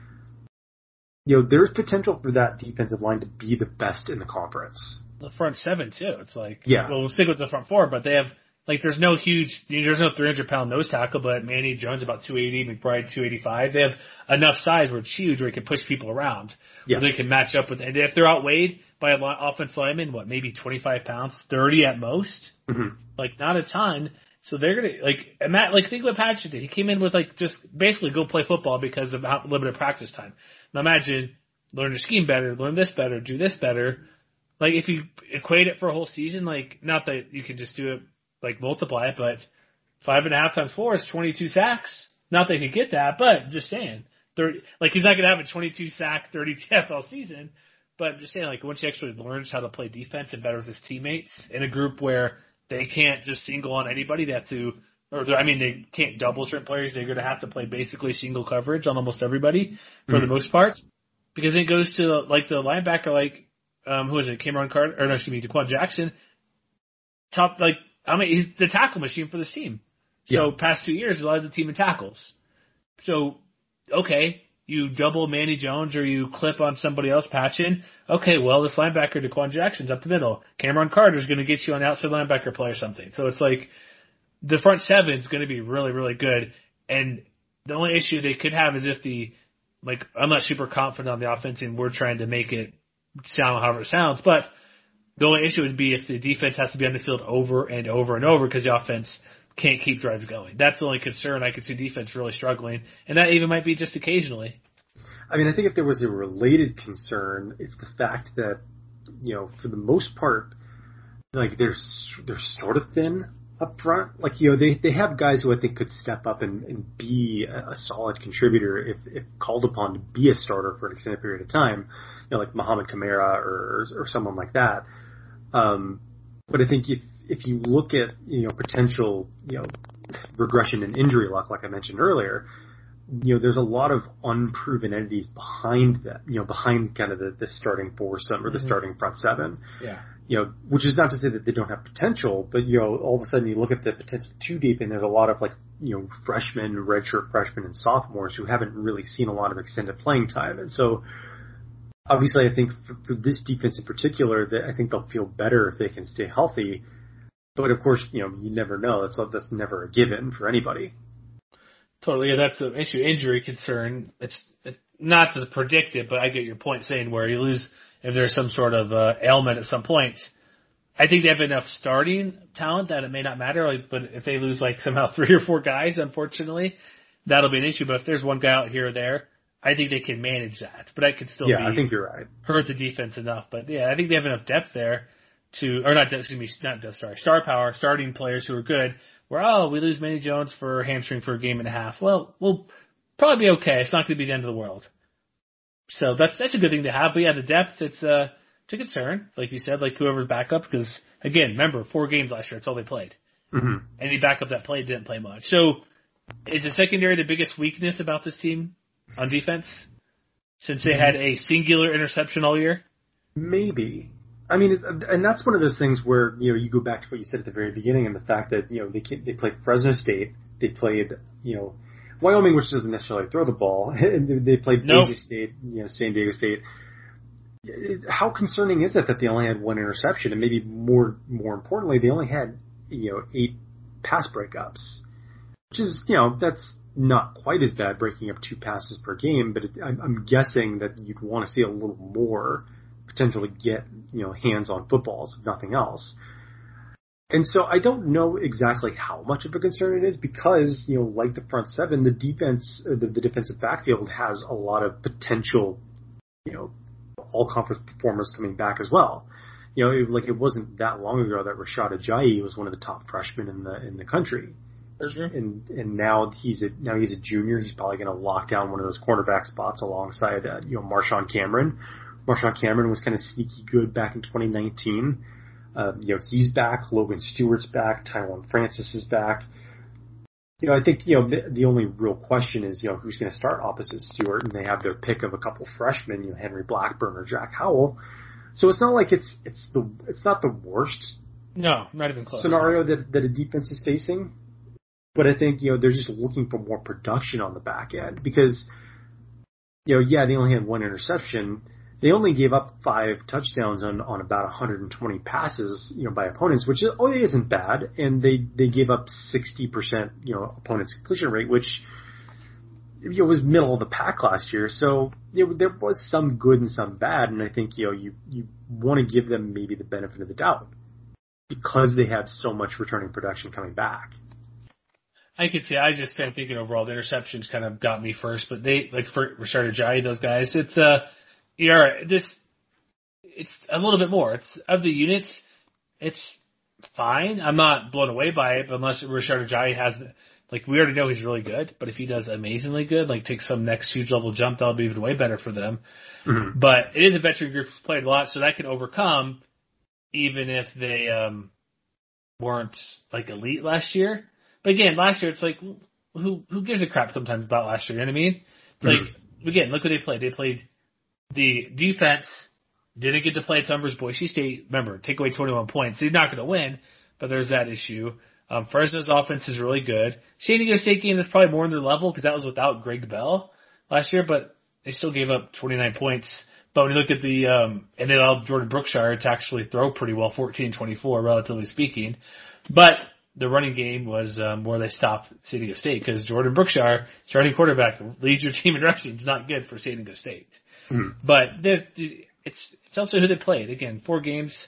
You know, there's potential for that defensive line to be the best in the conference. The front seven, too. It's like, yeah. Well, we'll stick with the front four, but they have, like, there's no huge, there's no three hundred pound nose tackle, but Manny Jones about two eighty, McBride two eighty-five. They have enough size where it's huge where you can push people around. Yeah. Where they can match up with, and if they're outweighed by an offensive lineman, what, maybe twenty-five pounds, thirty at most? Mm-hmm. Like, not a ton. So they're going to, like, Matt, like, think what Patch did. He came in with, like, just basically go play football because of how limited practice time. Now imagine, learn your scheme better, learn this better, do this better. Like, if you equate it for a whole season, like, not that you can just do it, like, multiply it, but five and a half times four is twenty-two sacks. Not that he could get that, but just saying. thirty, like, he's not going to have a twenty-two sack, thirty T F L season, but I'm just saying, like, once he actually learns how to play defense and better with his teammates in a group where they can't just single on anybody, they have to, or I mean, they can't double certain players, they're going to have to play basically single coverage on almost everybody for mm-hmm. the most part. Because it goes to, like, the linebacker, like, um, who is it, Cameron Carter, or no, excuse me, Daquan Jackson, top, like, I mean, he's the tackle machine for this team. So, yeah. Past two years, he led the team in tackles. So, okay, you double Manny Jones or you clip on somebody else, Patchin. Okay, well, this linebacker, Daquan Jackson's up the middle. Cameron Carter's going to get you on the outside linebacker play or something. So, it's like, the front seven's going to be really, really good. And the only issue they could have is if the, like, I'm not super confident on the offense, and we're trying to make it sound however it sounds, but the only issue would be if the defense has to be on the field over and over and over because the offense can't keep drives going. That's the only concern. I could see defense really struggling, and that even might be just occasionally. I mean, I think if there was a related concern, it's the fact that, you know, for the most part, like they're they're sort of thin up front. Like, you know, they they have guys who I think could step up and, and be a, a solid contributor if, if called upon to be a starter for an extended period of time. You know, like Mohamed Kamara or or someone like that. Um, but I think if if you look at, you know, potential, you know, regression in injury luck, like I mentioned earlier, you know, there's a lot of unproven entities behind that, you know, behind kind of the, the starting foursome or the mm-hmm. starting front seven. Yeah. You know, which is not to say that they don't have potential, but, you know, all of a sudden you look at the potential too deep and there's a lot of, like, you know, freshmen, redshirt freshmen and sophomores who haven't really seen a lot of extended playing time. And so, obviously, I think for, for this defense in particular, that I think they'll feel better if they can stay healthy. But of course, you know, you never know. That's that's never a given for anybody. Totally, yeah, that's the issue. Injury concern. It's, it's not to predict it, but I get your point saying where you lose if there's some sort of uh, ailment at some point. I think they have enough starting talent that it may not matter. Like, but if they lose like somehow three or four guys, unfortunately, that'll be an issue. But if there's one guy out here or there, I think they can manage that. But I could still yeah, be I think you're right. hurt the defense enough. But yeah, I think they have enough depth there to, or not, excuse me, not depth, sorry, star power, starting players who are good. Where, oh, we lose Manny Jones for hamstring for a game and a half. Well, we'll probably be okay. It's not going to be the end of the world. So that's that's a good thing to have. But yeah, the depth, it's a, it's a concern, like you said, like whoever's backup. Because, again, remember, four games last year, that's all they played. Mm-hmm. Any backup that played didn't play much. So is the secondary the biggest weakness about this team on defense? Since they had a singular interception all year? Maybe. I mean, and that's one of those things where, you know, you go back to what you said at the very beginning and the fact that, you know, they they played Fresno State, they played, you know, Wyoming, which doesn't necessarily throw the ball, and they played nope. Boise State, you know, San Diego State. How concerning is it that they only had one interception, and maybe more more importantly, they only had, you know, eight pass breakups, which is, you know, that's not quite as bad, breaking up two passes per game, but it, I'm, I'm guessing that you'd want to see a little more potentially get, you know, hands on footballs, if nothing else. And so I don't know exactly how much of a concern it is because, you know, like the front seven, the defense, the, the defensive backfield has a lot of potential, you know, all conference performers coming back as well. You know, it, like it wasn't that long ago that Rashad Ajayi was one of the top freshmen in the in the country. Sure. And and now he's a now he's a junior. He's probably going to lock down one of those cornerback spots alongside uh, you know Marshawn Cameron. Marshawn Cameron was kind of sneaky good back in twenty nineteen. Uh, you know, he's back. Logan Stewart's back. Tywan Francis is back. You know, I think, you know, the, the only real question is, you know, who's going to start opposite Stewart, and they have their pick of a couple freshmen, you know, Henry Blackburn or Jack Howell. So it's not like it's it's the it's not the worst no, not even close. scenario that that a defense is facing. But I think, you know, they're just looking for more production on the back end because, you know, yeah, they only had one interception. They only gave up five touchdowns on, on about one hundred twenty passes, you know, by opponents, which oh, isn't bad. And they, they gave up sixty percent, you know, opponent's completion rate, which, you know, was middle of the pack last year. So you know, there was some good and some bad. And I think, you know, you, you want to give them maybe the benefit of the doubt because they have so much returning production coming back. I could say, I just kind of thinking overall, the interceptions kind of got me first, but they, like for Rashard Ajayi, those guys, it's, uh, yeah, this, it's a little bit more. It's, of the units, it's fine. I'm not blown away by it, but unless Rashard Ajayi has, like, we already know he's really good, but if he does amazingly good, like, takes some next huge level jump, that'll be even way better for them. Mm-hmm. But it is a veteran group who's played a lot, so that can overcome, even if they, um, weren't, like, elite last year. But again, last year, it's like, who who gives a crap sometimes about last year, you know what I mean? Mm-hmm. Like, again, look what they played. They played the defense, didn't get to play its numbers. Boise State, remember, take away twenty-one points. They're not going to win, but there's that issue. Um, Fresno's offense is really good. San Diego State game is probably more on their level because that was without Greg Bell last year, but they still gave up twenty-nine points. But when you look at the, um, and they allowed Jordan Brookshire to actually throw pretty well, fourteen twenty-four, relatively speaking. But the running game was um, where they stopped San Diego State because Jordan Brookshire, starting quarterback, leads your team in rushing. It's not good for San Diego State. Mm-hmm. But it's it's also who they played. Again, four games,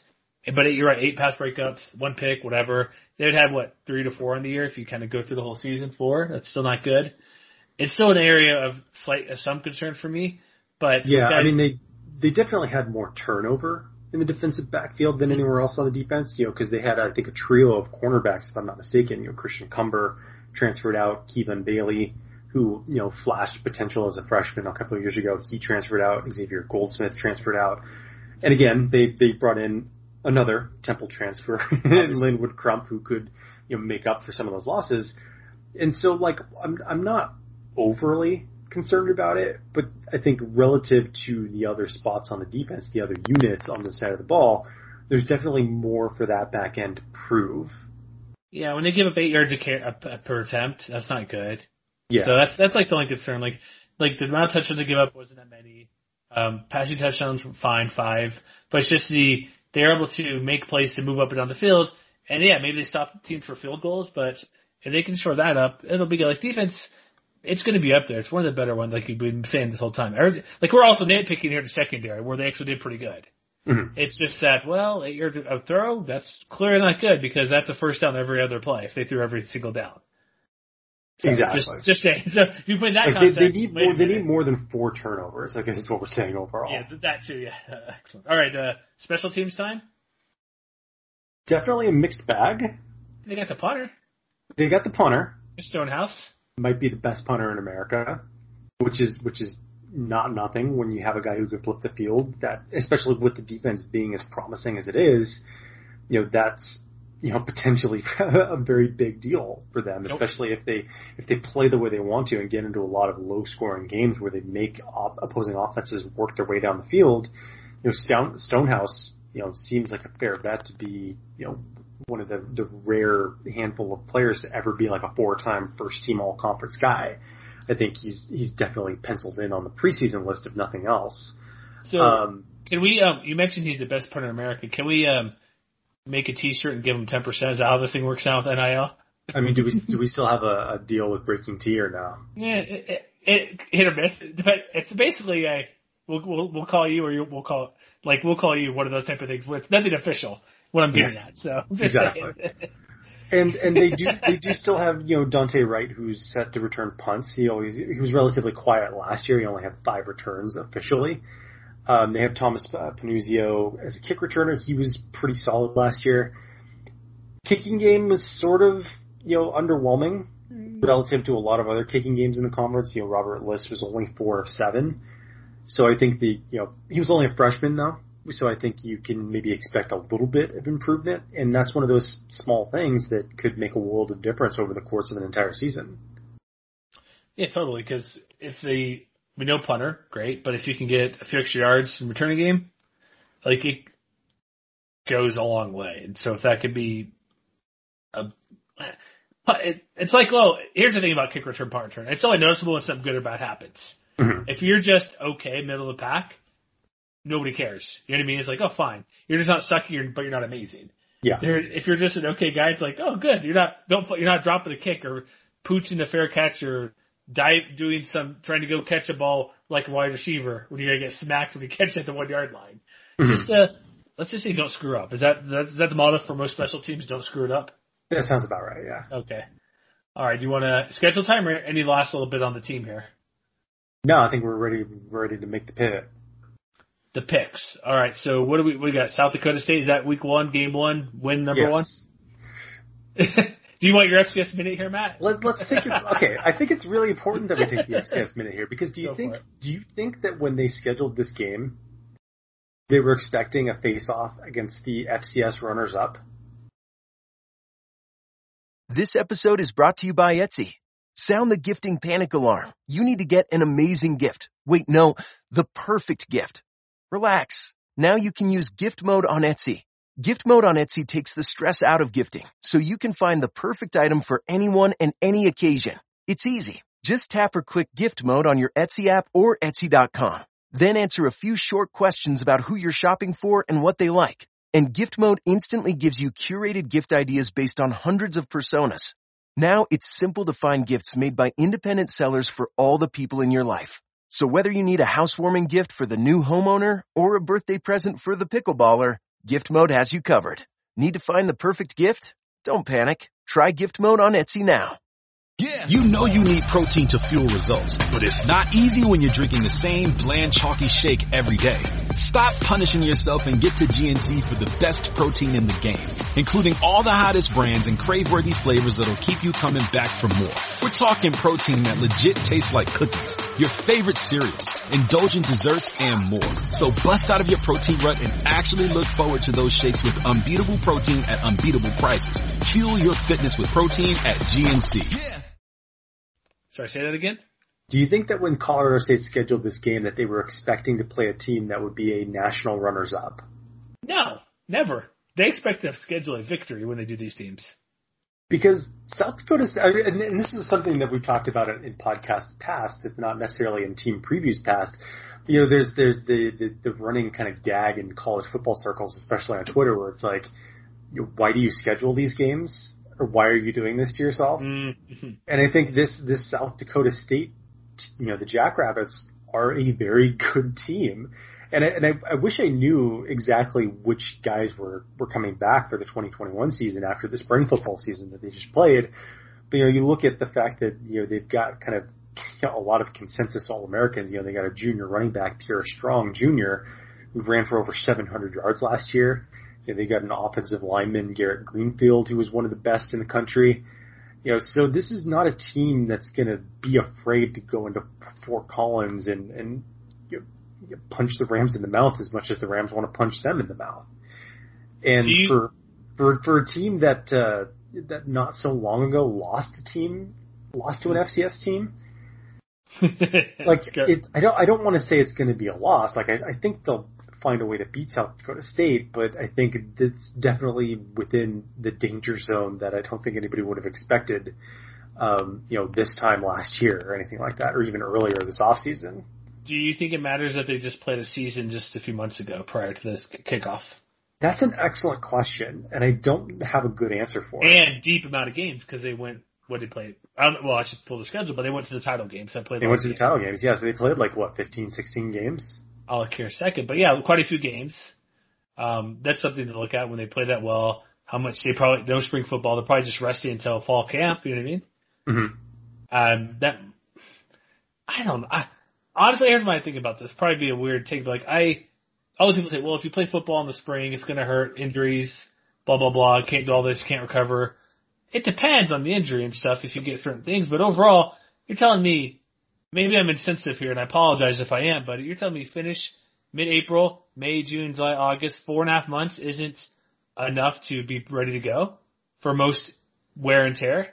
but you're right, eight pass breakups, one pick, whatever. They'd have, what, three to four in the year if you kind of go through the whole season. Four, that's still not good. It's still an area of slight, of some concern for me. But yeah, guys, I mean, they they definitely had more turnover in the defensive backfield than anywhere else on the defense, you know, because they had, I think, a trio of cornerbacks, if I'm not mistaken. You know, Christian Cumber transferred out, Kevin Bailey, who, you know, flashed potential as a freshman a couple of years ago. He transferred out. Xavier Goldsmith transferred out. And again, they, they brought in another Temple transfer, Linwood Crump, who could, you know, make up for some of those losses. And so, like, I'm, I'm not overly concerned about it, but I think relative to the other spots on the defense, the other units on the side of the ball, there's definitely more for that back end to prove. Yeah, when they give up eight yards a, a, per attempt, that's not good. Yeah. So that's that's like the only concern. Like like the amount of touchdowns they give up wasn't that many. Um, passing touchdowns were fine, five, but it's just the they're able to make plays to move up and down the field. And yeah, maybe they stop teams for field goals, but if they can shore that up, it'll be good. Like defense, it's going to be up there. It's one of the better ones, like you've been saying this whole time. Like we're also nitpicking here to secondary, where they actually did pretty good. Mm-hmm. It's just that, well, eight yards of throw, that's clearly not good because that's a first down every other play if they threw every single down. So exactly. Just, just saying. So if you put in that like context, they, they need more. They need more than four turnovers. I guess is what we're saying overall. Yeah, that too. Yeah, uh, excellent. All right, uh, special teams time. Definitely a mixed bag. They got the punter. They got the punter. Stonehouse might be the best punter in America, which is which is not nothing when you have a guy who can flip the field. That, especially with the defense being as promising as it is, you know that's you know potentially a very big deal for them, nope. especially if they if they play the way they want to and get into a lot of low scoring games where they make op- opposing offenses work their way down the field. You know, Stone, Stonehouse, you know, seems like a fair bet to be, you know, one of the, the rare handful of players to ever be like a four-time first-team all-conference guy. I think he's he's definitely penciled in on the preseason list, if nothing else. So, um, can we? Um, you mentioned he's the best punter in America. Can we um, make a T-shirt and give him ten percent? Is that how this thing works out with N I L? I mean, do we do we still have a, a deal with Breaking T or no? Yeah, it, it, it hit or miss, but it's basically a we'll we'll, we'll call you or you, we'll call like we'll call you one of those type of things. With nothing official. What I'm getting yeah. at, so exactly. and and they do they do still have, you know, Dante Wright, who's set to return punts. He always he was relatively quiet last year. He only had five returns officially. Um, they have Thomas uh, Panuzio as a kick returner. He was pretty solid last year. Kicking game was sort of, you know, underwhelming relative to a lot of other kicking games in the conference. You know, Robert List was only four of seven, so I think the you know he was only a freshman though. So I think you can maybe expect a little bit of improvement, and that's one of those small things that could make a world of difference over the course of an entire season. Yeah, totally, because if they, we know punter, great, but if you can get a few extra yards in returning game, like it goes a long way. And so if that could be a, it, it's like, well, here's the thing about kick return, punt return. It's only noticeable when something good or bad happens. Mm-hmm. If you're just okay, middle of the pack, nobody cares. You know what I mean? It's like, oh, fine. You're just not sucky, but you're not amazing. Yeah. There's, if you're just an okay guy, it's like, oh, good. You're not don't you're not dropping a kick or pooching a fair catch or dive doing some trying to go catch a ball like a wide receiver when you're gonna get smacked when you catch at the one yard line. Mm-hmm. Just uh, let's just say don't screw up. Is that that, is that the motto for most special teams? Don't screw it up. That sounds about right. Yeah. Okay. All right. Do you want to schedule time or any last little bit on the team here? No, I think we're ready ready to make the pivot. The picks. All right. So what do we we got? South Dakota State, is that week one, game one, win number yes. one? Do you want your F C S minute here, Matt? Let, let's take it. Okay, I think it's really important that we take the F C S minute here because do you Go think do you think that when they scheduled this game, they were expecting a face-off against the F C S runners-up? This episode is brought to you by Etsy. Sound the gifting panic alarm. You need to get an amazing gift. Wait, no, the perfect gift. Relax. Now you can use gift mode on Etsy. Gift mode on Etsy takes the stress out of gifting, so you can find the perfect item for anyone and any occasion. It's easy. Just tap or click gift mode on your Etsy app or Etsy dot com. Then answer a few short questions about who you're shopping for and what they like. And gift mode instantly gives you curated gift ideas based on hundreds of personas. Now it's simple to find gifts made by independent sellers for all the people in your life. So whether you need a housewarming gift for the new homeowner or a birthday present for the pickleballer, Gift Mode has you covered. Need to find the perfect gift? Don't panic. Try Gift Mode on Etsy now. Yeah. You know you need protein to fuel results, but it's not easy when you're drinking the same bland, chalky shake every day. Stop punishing yourself and get to G N C for the best protein in the game, including all the hottest brands and crave-worthy flavors that'll keep you coming back for more. We're talking protein that legit tastes like cookies, your favorite cereals, indulgent desserts, and more. So bust out of your protein rut and actually look forward to those shakes with unbeatable protein at unbeatable prices. Fuel your fitness with protein at G N C. Yeah. Sorry, say that again? Do you think that when Colorado State scheduled this game that they were expecting to play a team that would be a national runners-up? No, never. They expect to schedule a victory when they do these teams. Because South Dakota, and this is something that we've talked about in podcasts past, if not necessarily in team previews past. You know, there's there's the, the, the running kind of gag in college football circles, especially on Twitter, where it's like, you know, why do you schedule these games? Or why are you doing this to yourself? Mm-hmm. And I think this, this South Dakota State, you know, the Jackrabbits are a very good team. And I, and I, I wish I knew exactly which guys were, were coming back for the twenty twenty-one season after the spring football season that they just played. But, you know, you look at the fact that, you know, they've got kind of, you know, a lot of consensus All-Americans. You know, they got a junior running back, Pierre Strong Junior, who ran for over seven hundred yards last year. You know, they got an offensive lineman, Garrett Greenfield, who was one of the best in the country. You know, so this is not a team that's going to be afraid to go into Fort Collins and, and you know, punch the Rams in the mouth as much as the Rams want to punch them in the mouth. And you, for for for a team that uh, that not so long ago lost a team, lost to an F C S team, like it, I don't I don't want to say it's going to be a loss. Like I, I think they'll find a way to beat South Dakota State, but I think it's definitely within the danger zone that I don't think anybody would have expected, um, you know, this time last year or anything like that, or even earlier this offseason. Do you think it matters that they just played a season just a few months ago prior to this kickoff? That's an excellent question, and I don't have a good answer for and it. And deep amount of games because they went, what did they play? I don't, well, I should pull the schedule, but they went to the title games. I played they went to games. the title games, yeah, so they played like, what, fifteen, sixteen games? I'll look here a second. But yeah, quite a few games. Um, that's something to look at when they play that well. How much they probably, no spring football, they're probably just resting until fall camp, you know what I mean? Mm-hmm. Um, that, I don't know. I, honestly, here's my thing about this. Probably be a weird take, but like I, all the people say, well, if you play football in the spring, it's going to hurt, injuries, blah, blah, blah, can't do all this, can't recover. It depends on the injury and stuff if you get certain things, but overall, you're telling me, maybe I'm insensitive here, and I apologize if I am, but you're telling me finish mid-April, May, June, July, August, four and a half months isn't enough to be ready to go for most wear and tear?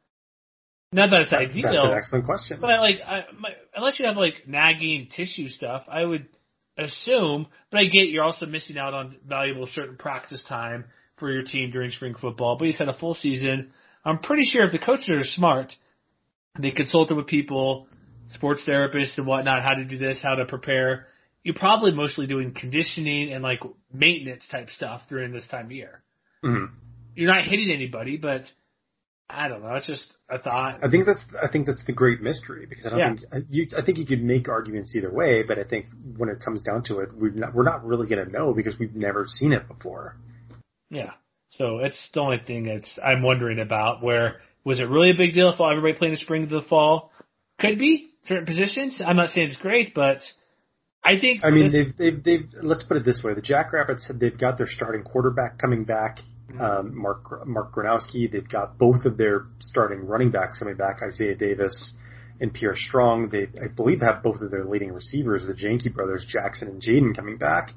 Not that it's that, ideal. That's an excellent question. But like, I, my, unless you have like nagging tissue stuff, I would assume. But I get you're also missing out on valuable certain practice time for your team during spring football. But you had a full season. I'm pretty sure if the coaches are smart, they consulted with people, sports therapists and whatnot, how to do this, how to prepare. You're probably mostly doing conditioning and like maintenance type stuff during this time of year. Mm-hmm. You're not hitting anybody, but I don't know. It's just a thought. I think that's I think that's the great mystery because I don't yeah. think you. I think you could make arguments either way, but I think when it comes down to it, we're not we're not really going to know because we've never seen it before. Yeah. So it's the only thing that's I'm wondering about. Where was it really a big deal for everybody playing the spring to the fall? Could be certain positions. I'm not saying it's great, but I think. I mean, this, they've they've they've. Let's put it this way: the Jackrabbits have they've got their starting quarterback coming back, um, Mark Mark Gronowski. They've got both of their starting running backs coming back, Isaiah Davis and Pierre Strong. They, I believe, have both of their leading receivers, the Janke brothers, Jackson and Jaden, coming back.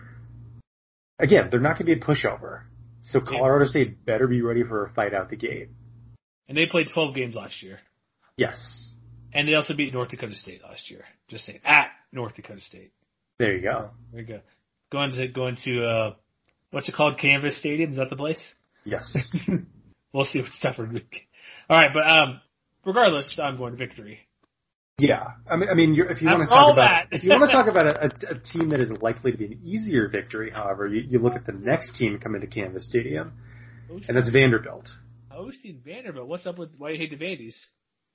Again, they're not going to be a pushover, so Colorado State better be ready for a fight out the gate. And they played twelve games last year. Yes. And they also beat North Dakota State last year. Just saying, at North Dakota State. There you go. There you go. Going to going to uh, what's it called? Canvas Stadium? Is that the place? Yes. We'll see what Stafford. All right, but um, regardless, I'm going to victory. Yeah, I mean, I mean, you're, if you want to talk about if you want to talk about a, a, a team that is likely to be an easier victory, however, you, you look at the next team coming to Canvas Stadium, Hosting. and that's Vanderbilt. Hosting Vanderbilt. What's up with why you hate the Vandies?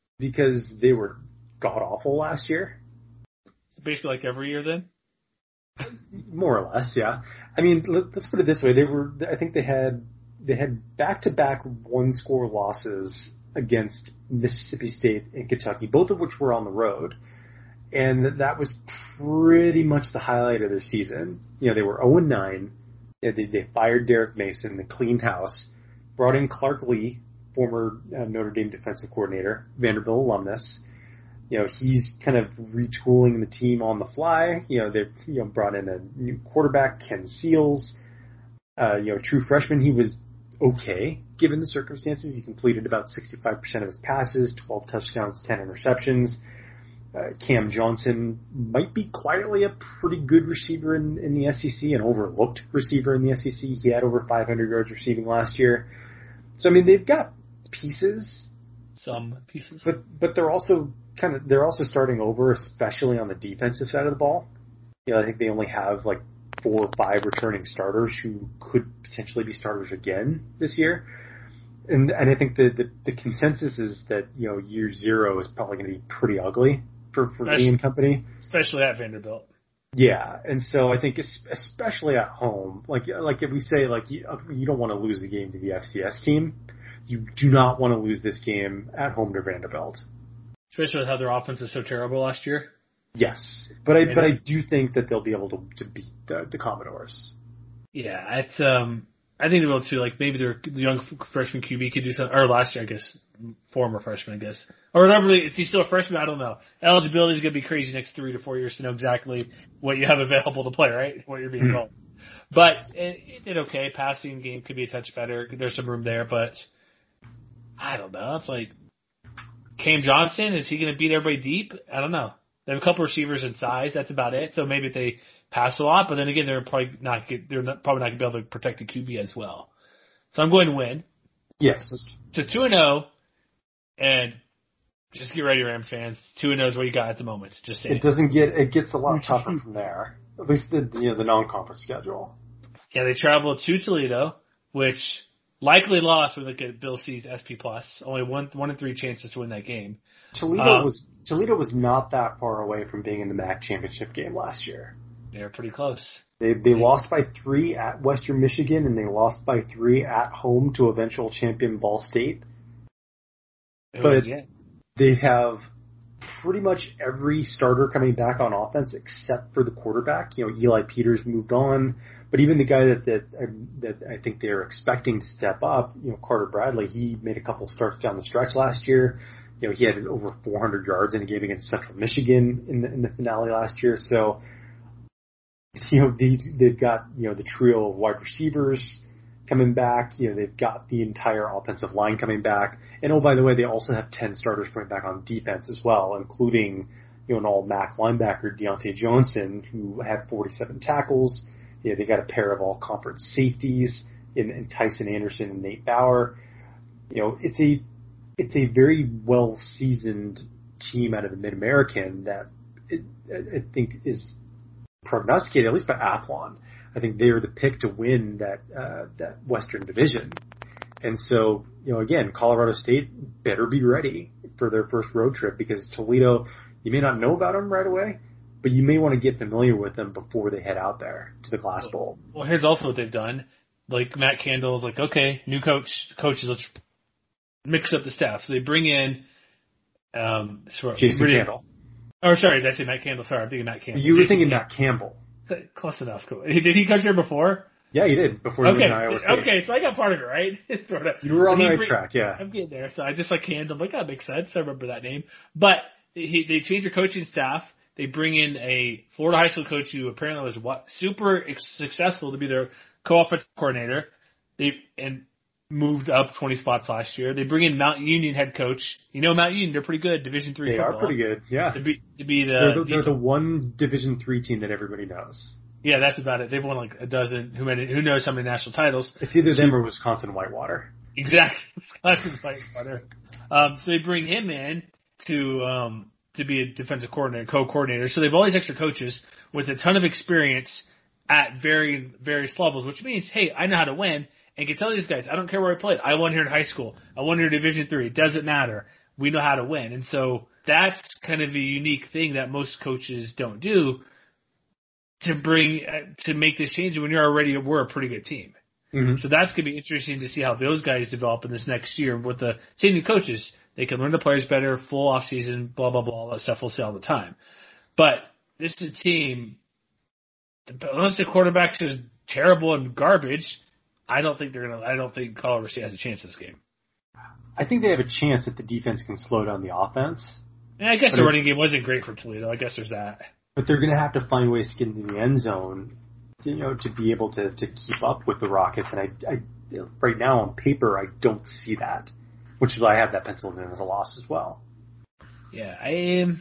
Because they were god awful last year. Basically like every year then? More or less, yeah. I mean, let, let's put it this way: they were, I think they had they had back-to-back one-score losses against Mississippi State and Kentucky, both of which were on the road, and that was pretty much the highlight of their season. You know, they were oh and nine. They, they fired Derek Mason, they cleaned house, brought in Clark Lee, former uh, Notre Dame defensive coordinator, Vanderbilt alumnus. You know, he's kind of retooling the team on the fly. You know, they've, you know, brought in a new quarterback, Ken Seals. Uh, you know, true freshman, he was okay, given the circumstances. He completed about sixty-five percent of his passes, twelve touchdowns, ten interceptions. Uh, Cam Johnson might be quietly a pretty good receiver in, in the S E C, an overlooked receiver in the S E C. He had over five hundred yards receiving last year. So, I mean, they've got pieces. Some pieces. But, but they're also kind of, they're also starting over, especially on the defensive side of the ball. You know, I think they only have like four or five returning starters who could potentially be starters again this year. And, and I think the, the, the consensus is that, you know, year zero is probably going to be pretty ugly for, for Lee and company. Especially at Vanderbilt. Yeah, and so I think especially at home, like like if we say like you, you don't want to lose the game to the F C S team, you do not want to lose this game at home to Vanderbilt. Especially with how their offense is so terrible last year. Yes, but I and but I do think that they'll be able to to beat the, the Commodores. Yeah, it's um I think they will too. Like maybe their young freshman Q B could do something, or last year I guess, former freshman I guess, or whatever. Is he still a freshman? I don't know. Eligibility is going to be crazy next three to four years to know exactly what you have available to play, right? What you're being told. But it, it did okay. Passing game could be a touch better. There's some room there, but I don't know. It's like Cam Johnson, is he going to beat everybody deep? I don't know. They have a couple receivers in size. That's about it. So maybe if they pass a lot, but then again, they're probably not they're not, probably not going to be able to protect the Q B as well. So I'm going to win. Yes. To two and zero, and just get ready, Ram fans. Two and zero is what you got at the moment. Just saying. It doesn't get it gets a lot tougher from there. At least the you know the non-conference schedule. Yeah, they travel to Toledo, which likely lost when they look at Bill C's S P Plus. Only one one in three chances to win that game. Toledo um, was Toledo was not that far away from being in the M A C championship game last year. They were pretty close. They they yeah. lost by three at Western Michigan, and they lost by three at home to eventual champion Ball State. Oh, but yeah. they have pretty much every starter coming back on offense except for the quarterback. You know, Eli Peters moved on, but even the guy that that that I think they're expecting to step up, you know, Carter Bradley, he made a couple starts down the stretch last year. You know, he had over four hundred yards in a game against Central Michigan in the in the finale last year. So, you know, they, they've got, you know, the trio of wide receivers coming back. You know, they've got the entire offensive line coming back. And oh, by the way, they also have ten starters coming back on defense as well, including, you know, an all-M A C linebacker, Deontay Johnson, who had forty-seven tackles. You know, they got a pair of all-conference safeties in, in Tyson Anderson and Nate Bauer. You know, it's a, it's a very well-seasoned team out of the Mid-American that it, I think is prognosticated, at least by Athlon. I think they are the pick to win that uh, that Western Division. And so, you know, again, Colorado State better be ready for their first road trip, because Toledo, you may not know about them right away, but you may want to get familiar with them before they head out there to the Glass Bowl. Well, here's also what they've done. Like, Matt Campbell's like, okay, new coach, coaches, let's mix up the staff. So they bring in um, sort Jason Candle. Oh, sorry, did I say Matt Campbell? Sorry, I'm thinking Matt Campbell. You were Jason thinking Campbell. Matt Campbell. Close enough. Cool. Did he coach there before? Yeah, he did, before he okay. went to Iowa State. Okay, so I got part of it, right? sort of. You were on the right bring, track, yeah. I'm getting there. So I just like Candle. I'm like, that makes sense. I remember that name. But he, they changed their coaching staff. They bring in a Florida high school coach who apparently was what, super successful to be their co-offensive coordinator. They and moved up twenty spots last year. They bring in Mount Union head coach. You know Mount Union, they're pretty good. Division three They football. are pretty good, yeah. To be, to be the, they're, the, they're the one Division three team that everybody knows. Yeah, that's about it. They've won like a dozen. Who many? Who knows how many national titles? It's either them or Wisconsin Whitewater. Exactly, Wisconsin Whitewater. Um, so they bring him in to um, to be a defensive coordinator, co-coordinator. So they have all these extra coaches with a ton of experience at very various levels, which means, hey, I know how to win, and can tell these guys, I don't care where I played. I won here in high school. I won here in Division three. It doesn't matter. We know how to win, and so that's kind of a unique thing that most coaches don't do. to bring to make this change when you're already we're a pretty good team. Mm-hmm. So that's going to be interesting to see how those guys develop in this next year with the same new coaches. They can learn the players better, full off season, blah blah blah, all that stuff we'll say all the time. But this is a team. Unless the quarterback is terrible and garbage, I don't think they're gonna. I don't think Colorado State has a chance in this game. I think they have a chance if the defense can slow down the offense. And I guess but the it, running game wasn't great for Toledo. I guess there's that. But they're going to have to find ways to get into the end zone, you know, to be able to, to keep up with the Rockets. And I, I, right now on paper, I don't see that, which is why I have that penciled in as a loss as well. Yeah, I am.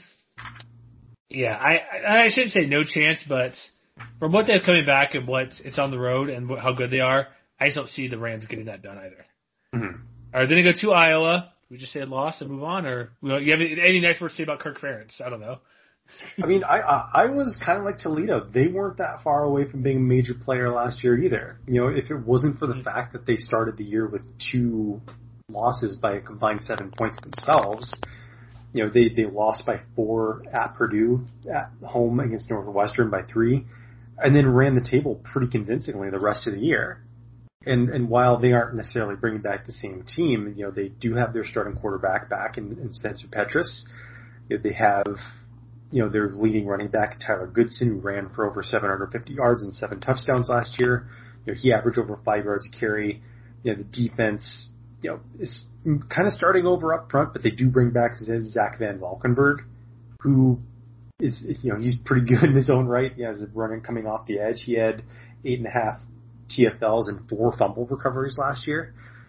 Yeah, I I shouldn't say no chance, but from what they're coming back and what it's on the road and what, how good they are, I just don't see the Rams getting that done either. Mm-hmm. All right, then they go to Iowa. We just say loss and move on, or well, you have any nice words to say about Kirk Ferentz? I don't know. I mean, I, I I was kind of like Toledo. They weren't that far away from being a major player last year either. You know, if it wasn't for the mm-hmm. fact that they started the year with two losses by a combined seven points themselves, you know, they, they lost by four at Purdue, at home against Northwestern by three, and then ran the table pretty convincingly the rest of the year. And and while they aren't necessarily bringing back the same team, you know, they do have their starting quarterback back in, in Spencer Petras. You know, they have, you know, their leading running back, Tyler Goodson, who ran for over seven hundred fifty yards and seven touchdowns last year. You know, he averaged over five yards a carry. You know, the defense, you know, is kind of starting over up front, but they do bring back Zach Van Valkenburg, who is, is you know, he's pretty good in his own right. He has a running coming off the edge. He had eight and a half T F Ls and four fumble recoveries last year.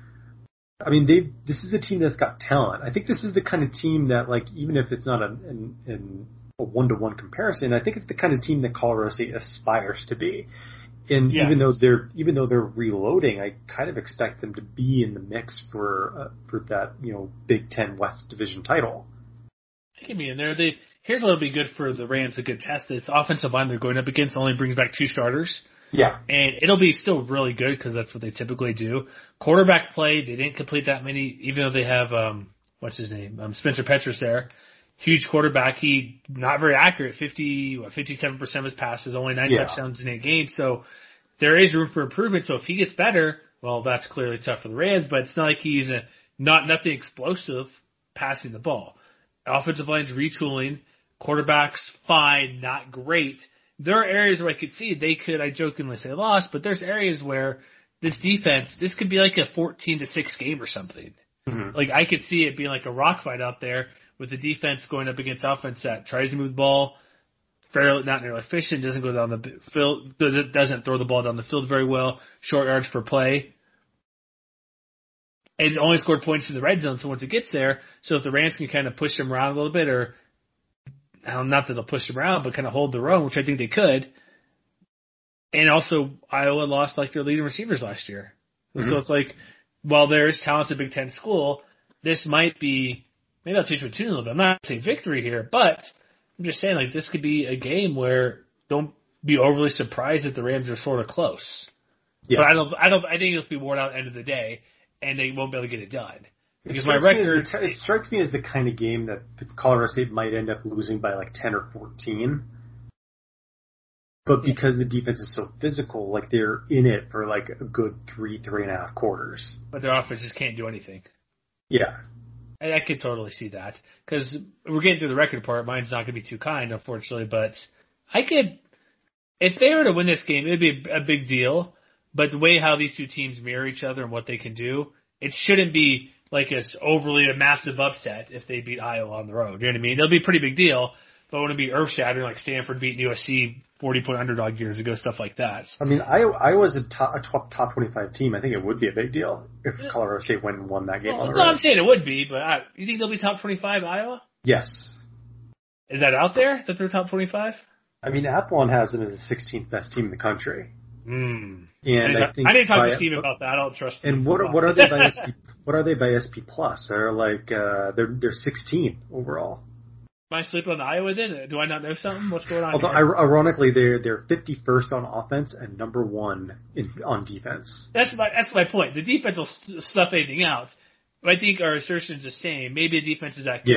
I mean, they this is a team that's got talent. I think this is the kind of team that, like, even if it's not a, an, an, a one-to-one comparison, I think it's the kind of team that Colorado State aspires to be. And yes. even though they're even though they're reloading, I kind of expect them to be in the mix for uh, for that, you know, Big Ten West Division title. They can be in there. They here's what'll be good for the Rams. A good test. This offensive line they're going up against only brings back two starters. Yeah. And it'll be still really good because that's what they typically do. Quarterback play, they didn't complete that many, even though they have, um, what's his name, um, Spencer Petras there. Huge quarterback. He not very accurate, fifty, what, fifty-seven percent of his passes, only nine yeah. touchdowns in eight games. So there is room for improvement. So if he gets better, well, that's clearly tough for the Rams, but it's not like he's a, not nothing explosive passing the ball. Offensive line's retooling. Quarterback's fine, not great. There are areas where I could see they could, I jokingly say lost, but there's areas where this defense, this could be like a fourteen to six game or something. Mm-hmm. Like I could see it being like a rock fight out there with the defense going up against offense that tries to move the ball, fairly not nearly efficient, doesn't go down the field, doesn't throw the ball down the field very well, short yards per play. And it only scored points in the red zone, so once it gets there, so if the Rams can kind of push them around a little bit, or not that they'll push them around, but kind of hold their own, which I think they could. And also, Iowa lost like their leading receivers last year. Mm-hmm. So it's like, while there's talent at Big Ten school, this might be, maybe I'll change my tune a little bit. I'm not saying victory here, but I'm just saying like this could be a game where don't be overly surprised that the Rams are sort of close. Yeah. But I don't, I don't, I think it'll be worn out at the end of the day, and they won't be able to get it done. Because my record, the, it strikes me as the kind of game that Colorado State might end up losing by like ten or fourteen. But because the defense is so physical, like they're in it for like a good three, three and a half quarters. But their offense just can't do anything. Yeah. I, I could totally see that. Because we're getting through the record part. Mine's not going to be too kind, unfortunately. But I could, if they were to win this game, it would be a, a big deal. But the way how these two teams mirror each other and what they can do, it shouldn't be like it's overly a massive upset if they beat Iowa on the road. You know what I mean? It'll be a pretty big deal, but it wouldn't be earth-shattering like Stanford beating U S C forty-point underdog years ago, stuff like that. I mean, Iowa, Iowa's a top, a top, top twenty-five team. I think it would be a big deal if Colorado State went and won that game. Well, on the no, road. I'm saying it would be, but I, you think they'll be top twenty-five, Iowa? Yes. Is that out there, that they're top twenty-five? I mean, Athlon has them as the sixteenth best team in the country. Mm. And I, I think I didn't talk by, to Steve about that. I don't trust. And what are, what are they by S P? What are they by S P Plus? They're like uh, they're they're sixteen overall. Am I sleeping on Iowa then? Do I not know something? What's going on? Although here? ironically, they're they're fifty-first on offense and number one in, on defense. That's my that's my point. The defense will stuff anything out. I think our assertion is the same. Maybe the defense is that good. Yeah.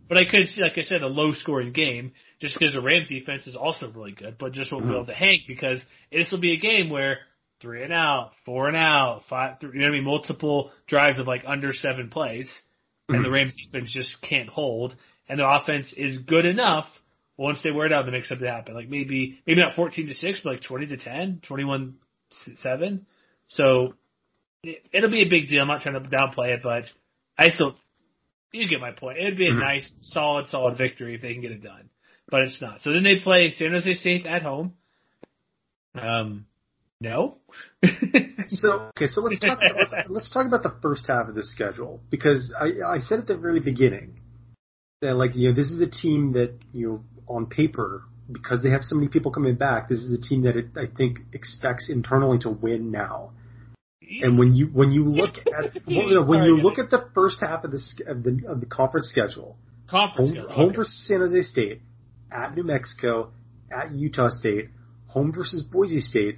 But I could see, like I said, a low-scoring game just because the Rams defense is also really good, but just won't mm-hmm. be able to hang because this will be a game where three and out, four and out, five, three, you know what I mean, multiple drives of like under seven plays, and mm-hmm. the Rams defense just can't hold, and the offense is good enough once they wear it out to make something happen. Like maybe maybe not fourteen to six, but like twenty to ten, twenty-one seven. So it, it'll be a big deal. I'm not trying to downplay it, but I still. You get my point. It would be a mm-hmm. nice, solid, solid victory if they can get it done. But it's not. So then they play San Jose State at home. Um, no. so okay, so let's talk. About, let's, let's talk about the first half of the schedule because I, I said at the very beginning that like you know this is a team that you know on paper because they have so many people coming back. This is a team that it, I think expects internally to win now. And when you when you look at well, you know, when you look at the first half of the of the of the conference schedule, conference home, schedule, home okay. versus San Jose State, at New Mexico, at Utah State, home versus Boise State,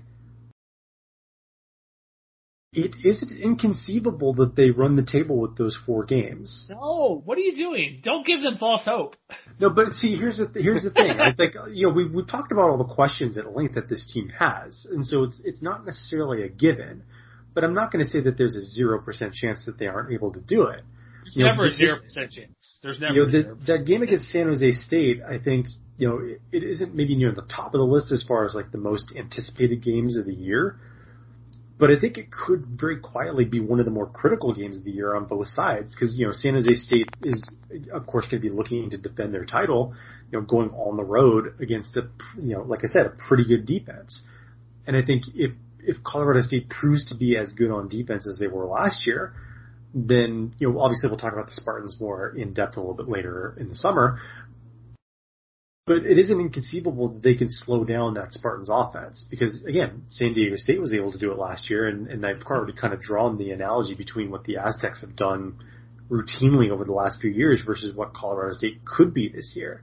it isn't inconceivable that they run the table with those four games. No, what are you doing? Don't give them false hope. No, but see, here's the here's the thing. I think you know we we've talked about all the questions at length that this team has, and so it's it's not necessarily a given. But I'm not going to say that there's a zero percent chance that they aren't able to do it. There's you never know, a zero percent chance. There's never you know, a the, zero percent that game against San Jose State, I think, you know, it, it isn't maybe near the top of the list as far as like the most anticipated games of the year. But I think it could very quietly be one of the more critical games of the year on both sides because, you know, San Jose State is, of course, going to be looking to defend their title, you know, going on the road against a, you know, like I said, a pretty good defense. And I think if If Colorado State proves to be as good on defense as they were last year, then, you know, obviously we'll talk about the Spartans more in depth a little bit later in the summer. But it isn't inconceivable that they can slow down that Spartans offense because, again, San Diego State was able to do it last year, and, and I've already kind of drawn the analogy between what the Aztecs have done routinely over the last few years versus what Colorado State could be this year.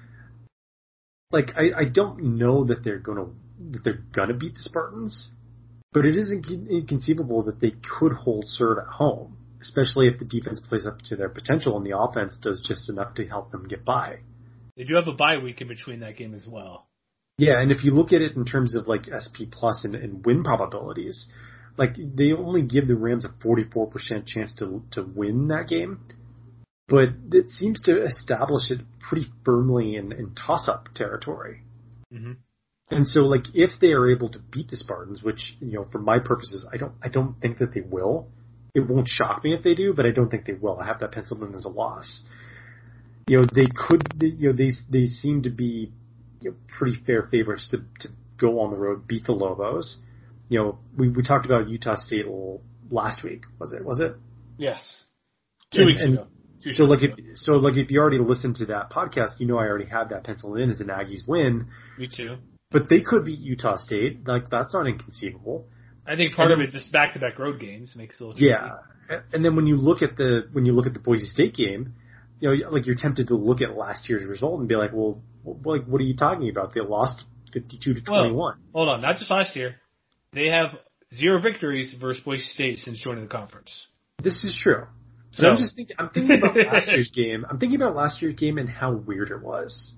Like, I, I don't know that they're going to that they're going to beat the Spartans. But it is inconceivable that they could hold serve at home, especially if the defense plays up to their potential and the offense does just enough to help them get by. They do have a bye week in between that game as well. Yeah, and if you look at it in terms of like S P plus and, and win probabilities, like they only give the Rams a forty-four percent chance to to win that game, but it seems to establish it pretty firmly in, in toss-up territory. Mm-hmm. And so, like, if they are able to beat the Spartans, which, you know, for my purposes, I don't, I don't think that they will. It won't shock me if they do, but I don't think they will. I have that penciled in as a loss. You know, they could, you know, they they seem to be, you know, pretty fair favorites to to go on the road, beat the Lobos. You know, we we talked about Utah State last week, was it? Was it? Yes, two and, weeks and ago. Two so like, if, so like, if you already listened to that podcast, you know I already had that penciled in as an Aggies win. Me too. But they could beat Utah State. Like, that's not inconceivable. I think part and of it's just back-to-back road games makes it a little yeah. Tricky. And then when you look at the when you look at the Boise State game, you know, like you're tempted to look at last year's result and be like, well, like what are you talking about? They lost fifty-two to twenty-one. Well, hold on, not just last year. They have zero victories versus Boise State since joining the conference. This is true. But so. I'm just thinking. I'm thinking about last year's game. I'm thinking about last year's game and how weird it was.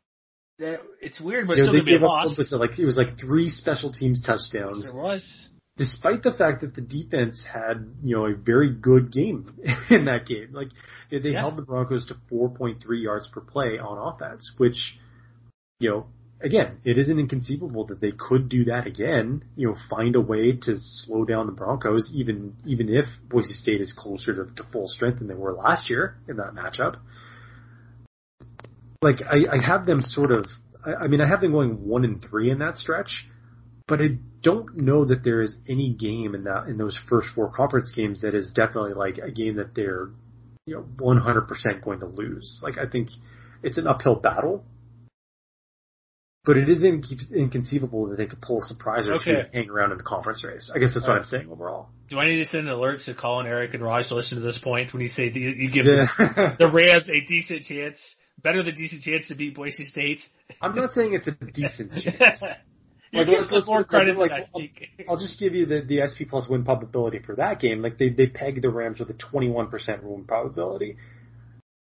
It's weird, but you know, still they gave gave a loss. Up, it, like, it was like three special teams touchdowns. Yes, it was. Despite the fact that the defense had, you know, a very good game in that game. Like, they yeah. held the Broncos to four point three yards per play on offense, which, you know, again, it isn't inconceivable that they could do that again, you know, find a way to slow down the Broncos, even even if Boise State is closer to, to full strength than they were last year in that matchup. Like, I, I have them sort of, I, I mean, I have them going one and three in that stretch, but I don't know that there is any game in that, in those first four conference games that is definitely like a game that they're, you know, one hundred percent going to lose. Like, I think it's an uphill battle, but it is in, inconceivable that they could pull a surprise or okay. two and hang around in the conference race. I guess that's All what right. I'm saying overall. Do I need to send an alert to Colin, Eric, and Raj to listen to this point when you say you, you give yeah. the, the Rams a decent chance? Better than decent chance to beat Boise State. I'm not saying it's a decent chance. Like, let's, let's more credit like, to that. I'll, I'll just give you the, the S P plus win probability for that game. Like they they pegged the Rams with a twenty-one percent win probability.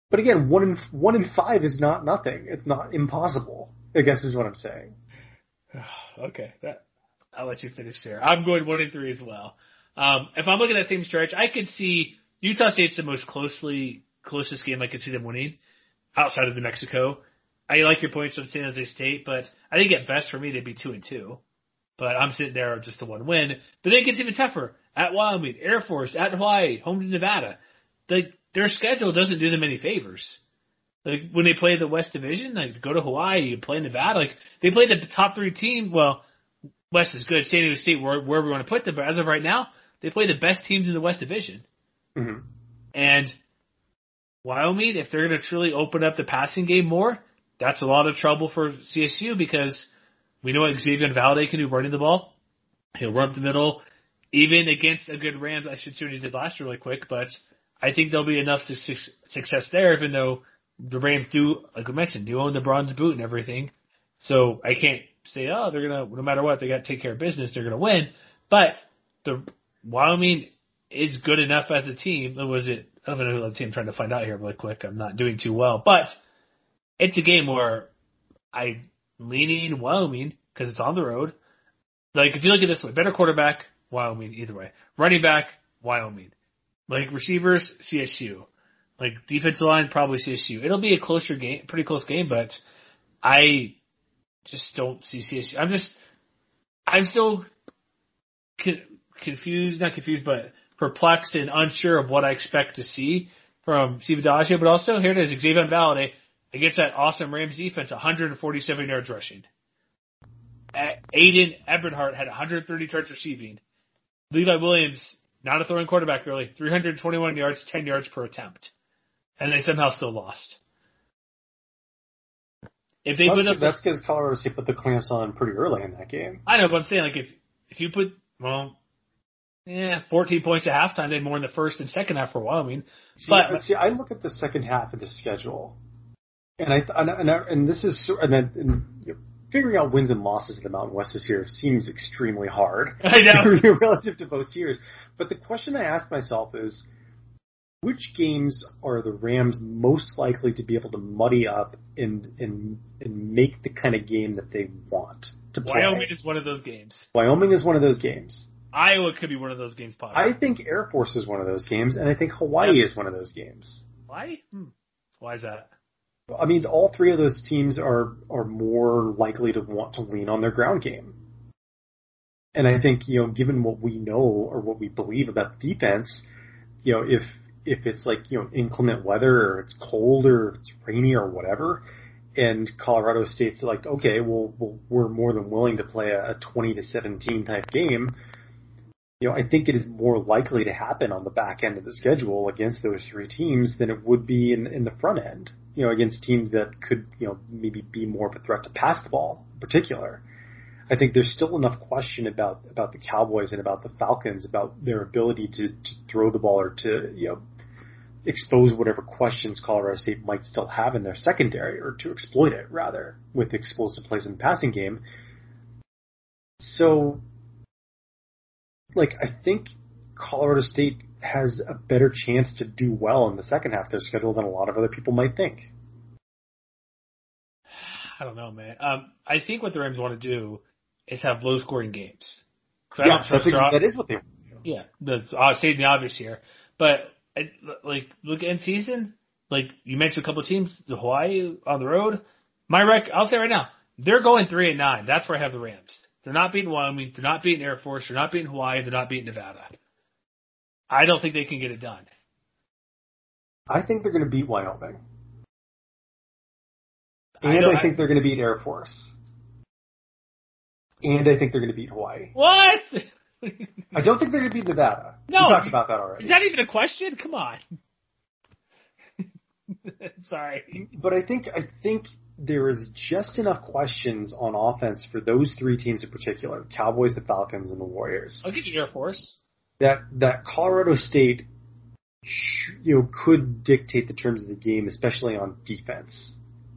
But again, one in one in five is not nothing. It's not impossible, I guess is what I'm saying. Okay, that, I'll let you finish there. I'm going one in three as well. Um, if I'm looking at that same stretch, I could see Utah State's the most closely closest game I could see them winning outside of New Mexico. I like your points on San Jose State, but I think at best for me they'd be two and two. But I'm sitting there just a one win. But then it gets even tougher. At Wyoming, Air Force, at Hawaii, home to Nevada. The, their schedule doesn't do them any favors. Like when they play the West Division, like go to Hawaii, you play Nevada. Like they play the top three team. Well, West is good. San Diego State, where, wherever we want to put them. But as of right now, they play the best teams in the West Division. Mm-hmm. And Wyoming, if they're going to truly open up the passing game more, that's a lot of trouble for C S U because we know what Xavier Valade can do running the ball. He'll run up the middle. Even against a good Rams, I should see what he did last year really quick, but I think there'll be enough su- success there, even though the Rams do, like I mentioned, do own the bronze boot and everything. So I can't say, oh, they're going to, no matter what, they got to take care of business, they're going to win. But the Wyoming is good enough as a team. Or was it, I don't know who the team I'm trying to find out here really quick. I'm not doing too well. But it's a game where I'm leaning Wyoming because it's on the road. Like, if you look at it this way, better quarterback, Wyoming, either way. Running back, Wyoming. Like, receivers, C S U. Like, defensive line, probably C S U. It'll be a closer game, pretty close game, but I just don't see C S U. I'm just, I'm still con- confused, not confused, but perplexed and unsure of what I expect to see from Steve Adagio, but also, here it is, Xavier Valade against that awesome Rams defense, one hundred forty-seven yards rushing. Aiden Eberhardt had one hundred thirty yards receiving. Levi Williams, not a throwing quarterback really, three hundred twenty-one yards, ten yards per attempt. And they somehow still lost. If they well, put that's, up, that's because Colorado State put the clamps on pretty early in that game. I know, but I'm saying, like, if if you put, well, yeah, fourteen points at halftime, they had more in the first and second half for Wyoming. See, But see, I look at the second half of the schedule, and I and and, I, and this is and, then, and you know, figuring out wins and losses in the Mountain West this year seems extremely hard. I know. Relative to most years. But the question I ask myself is, which games are the Rams most likely to be able to muddy up and and and make the kind of game that they want to play? Wyoming is one of those games. Wyoming is one of those games. Iowa could be one of those games, possibly. I think Air Force is one of those games, and I think Hawaii Yep. is one of those games. Why? Hmm. Why is that? I mean, all three of those teams are are more likely to want to lean on their ground game. And I think, you know, given what we know or what we believe about the defense, you know, if if it's like, you know, inclement weather or it's cold or it's rainy or whatever, and Colorado State's like, okay, well, well we're more than willing to play a, a twenty to seventeen type game, you know, I think it is more likely to happen on the back end of the schedule against those three teams than it would be in, in the front end, you know, against teams that could, you know, maybe be more of a threat to pass the ball in particular. I think there's still enough question about, about the Cowboys and about the Falcons, about their ability to, to throw the ball or to, you know, expose whatever questions Colorado State might still have in their secondary, or to exploit it, rather, with explosive plays in the passing game. So, like, I think Colorado State has a better chance to do well in the second half of their schedule than a lot of other people might think. I don't know, man. Um, I think what the Rams want to do is have low-scoring games. I Yeah, don't trust that's, their- that is what they want to do. Yeah, the, uh, stating the obvious here. But, I, like, look at season, like, you mentioned a couple of teams, the Hawaii on the road. My rec, I'll say right now, they're going three and nine. That's where I have the Rams. They're not beating Wyoming. They're not beating Air Force. They're not beating Hawaii. They're not beating Nevada. I don't think they can get it done. I think they're going to beat Wyoming. I And don't- I, think they're going to beat Air Force. And I think they're going to beat Hawaii. What? I don't think they're going to beat Nevada. No. We talked about that already. Is that even a question? Come on. Sorry. But I think I think there is just enough questions on offense for those three teams in particular, the Cowboys, the Falcons, and the Warriors, I'll give you Air Force. that that Colorado State sh- you know could dictate the terms of the game, especially on defense.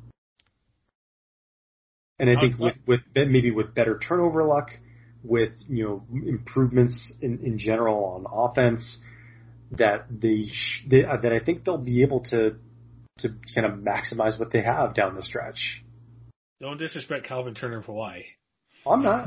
And I think with, with maybe with better turnover luck, with you know improvements in, in general on offense, that they, sh- they uh, that I think they'll be able to to kind of maximize what they have down the stretch. Don't disrespect Calvin Turner of Hawaii. I'm not.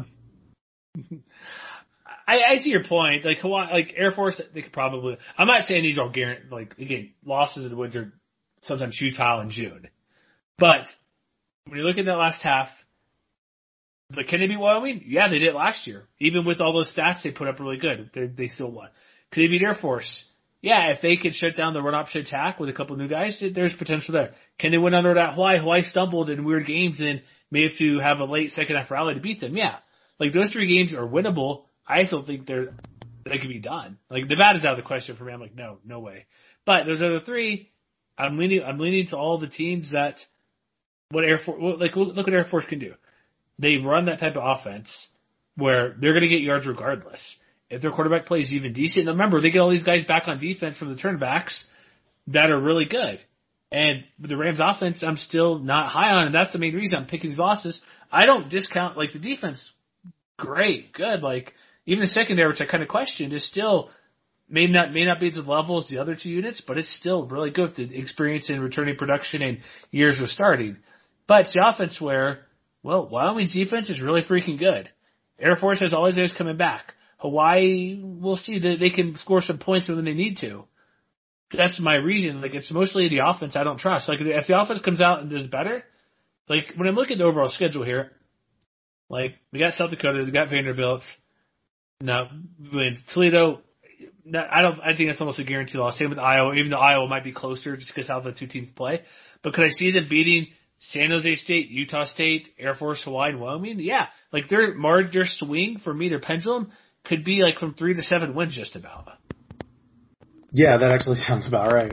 I, I see your point. Like Hawaii, like Air Force, they could probably. I'm not saying these are guaranteed. Like again, losses in the winter sometimes futile in June, but when you look at that last half, like can they beat Wyoming? Yeah, they did last year. Even with all those stats, they put up really good. They they still won. Could they beat Air Force? Yeah, if they could shut down the run option attack with a couple of new guys, there's potential there. Can they win under that Hawaii? Hawaii stumbled in weird games and may have to have a late second half rally to beat them. Yeah, like those three games are winnable. I still think they're they can be done. Like Nevada's out of the question for me. I'm like, no, no way. But those other three, I'm leaning. I'm leaning to all the teams that what Air Force like. Look what Air Force can do. They run that type of offense where they're going to get yards regardless. If their quarterback plays even decent, and remember they get all these guys back on defense from the turnbacks that are really good. And with the Rams offense, I'm still not high on, and that's the main reason I'm picking these losses. I don't discount like the defense. Great, good. Like even the secondary, which I kind of questioned, is still may not may not be to the level as the other two units, but it's still really good with the experience in returning production and years of starting. But it's the offense where, well, Wyoming's defense is really freaking good. Air Force has all these guys coming back. Hawaii, we'll see that they can score some points when they need to. That's my reason. Like it's mostly the offense I don't trust. Like if the offense comes out and does better, like when I'm looking at the overall schedule here, like we got South Dakota, we got Vanderbilt. No, when Toledo, I don't. I think that's almost a guaranteed loss. Same with Iowa, even though Iowa might be closer just because how the two teams play. But could I see them beating San Jose State, Utah State, Air Force, Hawaii, and Wyoming? Yeah, like their margin, their swing for me, their pendulum could be like from three to seven wins just about. Yeah, that actually sounds about right.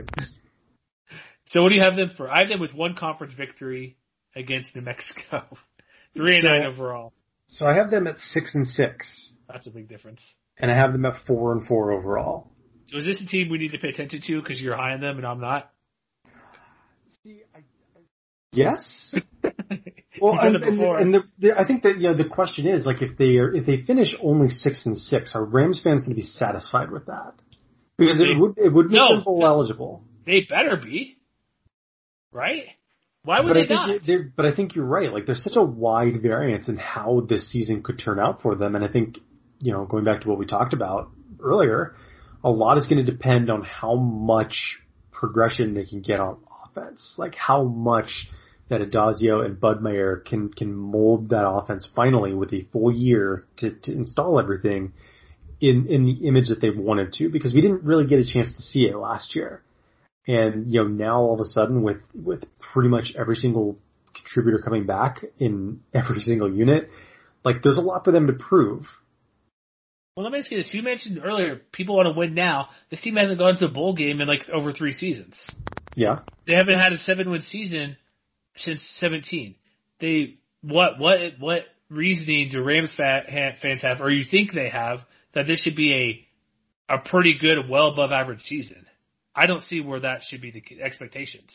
So what do you have them for? I have them with one conference victory against New Mexico, three and so, nine overall. So I have them at six and six. That's a big difference. And I have them at four and four overall. So is this a team we need to pay attention to because you're high on them and I'm not? See, I, I, yes. Well, and, and, and the, the, I think that you know the question is like if they are if they finish only six and six, are Rams fans going to be satisfied with that? Because they, it would it would make no, them bowl eligible. They better be, right? Why would but they I think not? But I think you're right. Like there's such a wide variance in how this season could turn out for them, and I think you know going back to what we talked about earlier, a lot is going to depend on how much progression they can get on offense, like how much that Adazio and Budmeyer can can mold that offense finally with a full year to, to install everything in in the image that they wanted to, because we didn't really get a chance to see it last year. And you know now all of a sudden with with pretty much every single contributor coming back in every single unit, like there's a lot for them to prove. Well, let me ask you this. You mentioned earlier people want to win now. This team hasn't gone to a bowl game in like over three seasons. Yeah. They haven't had a seven-win season since seventeen. They what what what reasoning do Rams fans have, or you think they have, that this should be a a pretty good, well above average season? I don't see where that should be the expectations.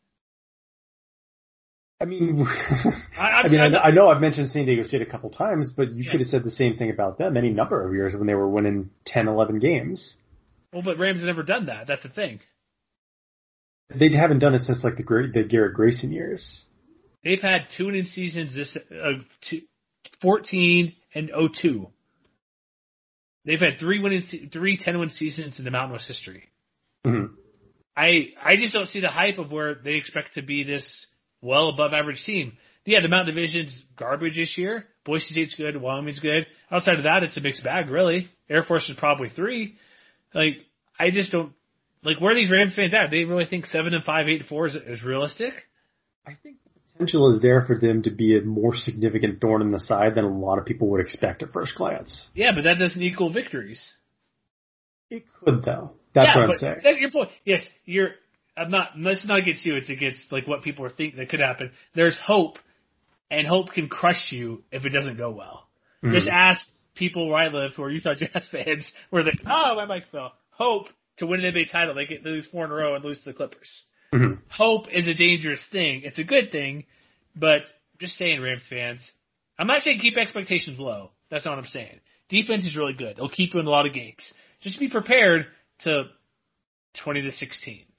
I mean, I, I mean, I, I know I've mentioned San Diego State a couple times, but you yeah. could have said the same thing about them any number of years when they were winning ten, eleven games. Well, but Rams have never done that. That's the thing. They haven't done it since like the the Garrett Grayson years. They've had two winning seasons this uh, two, fourteen and oh two. They've had three winning three ten-win seasons in the Mountain West history. Mm-hmm. I I just don't see the hype of where they expect to be this well above average team. Yeah, the Mountain Division's garbage this year. Boise State's good. Wyoming's good. Outside of that, it's a mixed bag, really. Air Force is probably three. Like, I just don't. Like, where are these Rams fans at? They really think seven and five, eight and four is, is realistic? I think the potential is there for them to be a more significant thorn in the side than a lot of people would expect at first glance. Yeah, but that doesn't equal victories. It could, though. That's yeah, what I'm but saying. That's your point. Yes, you're. I'm not. Let's not against you. It's against like what people are thinking that could happen. There's hope, and hope can crush you if it doesn't go well. Mm-hmm. Just ask people where I live who are Utah Jazz fans, where they, oh, my mic fell. Hope to win an N B A title, they get lose four in a row and lose to the Clippers. Mm-hmm. Hope is a dangerous thing. It's a good thing, but just saying, Rams fans, I'm not saying keep expectations low. That's not what I'm saying. Defense is really good. It'll keep you in a lot of games. Just be prepared to twenty to sixteen.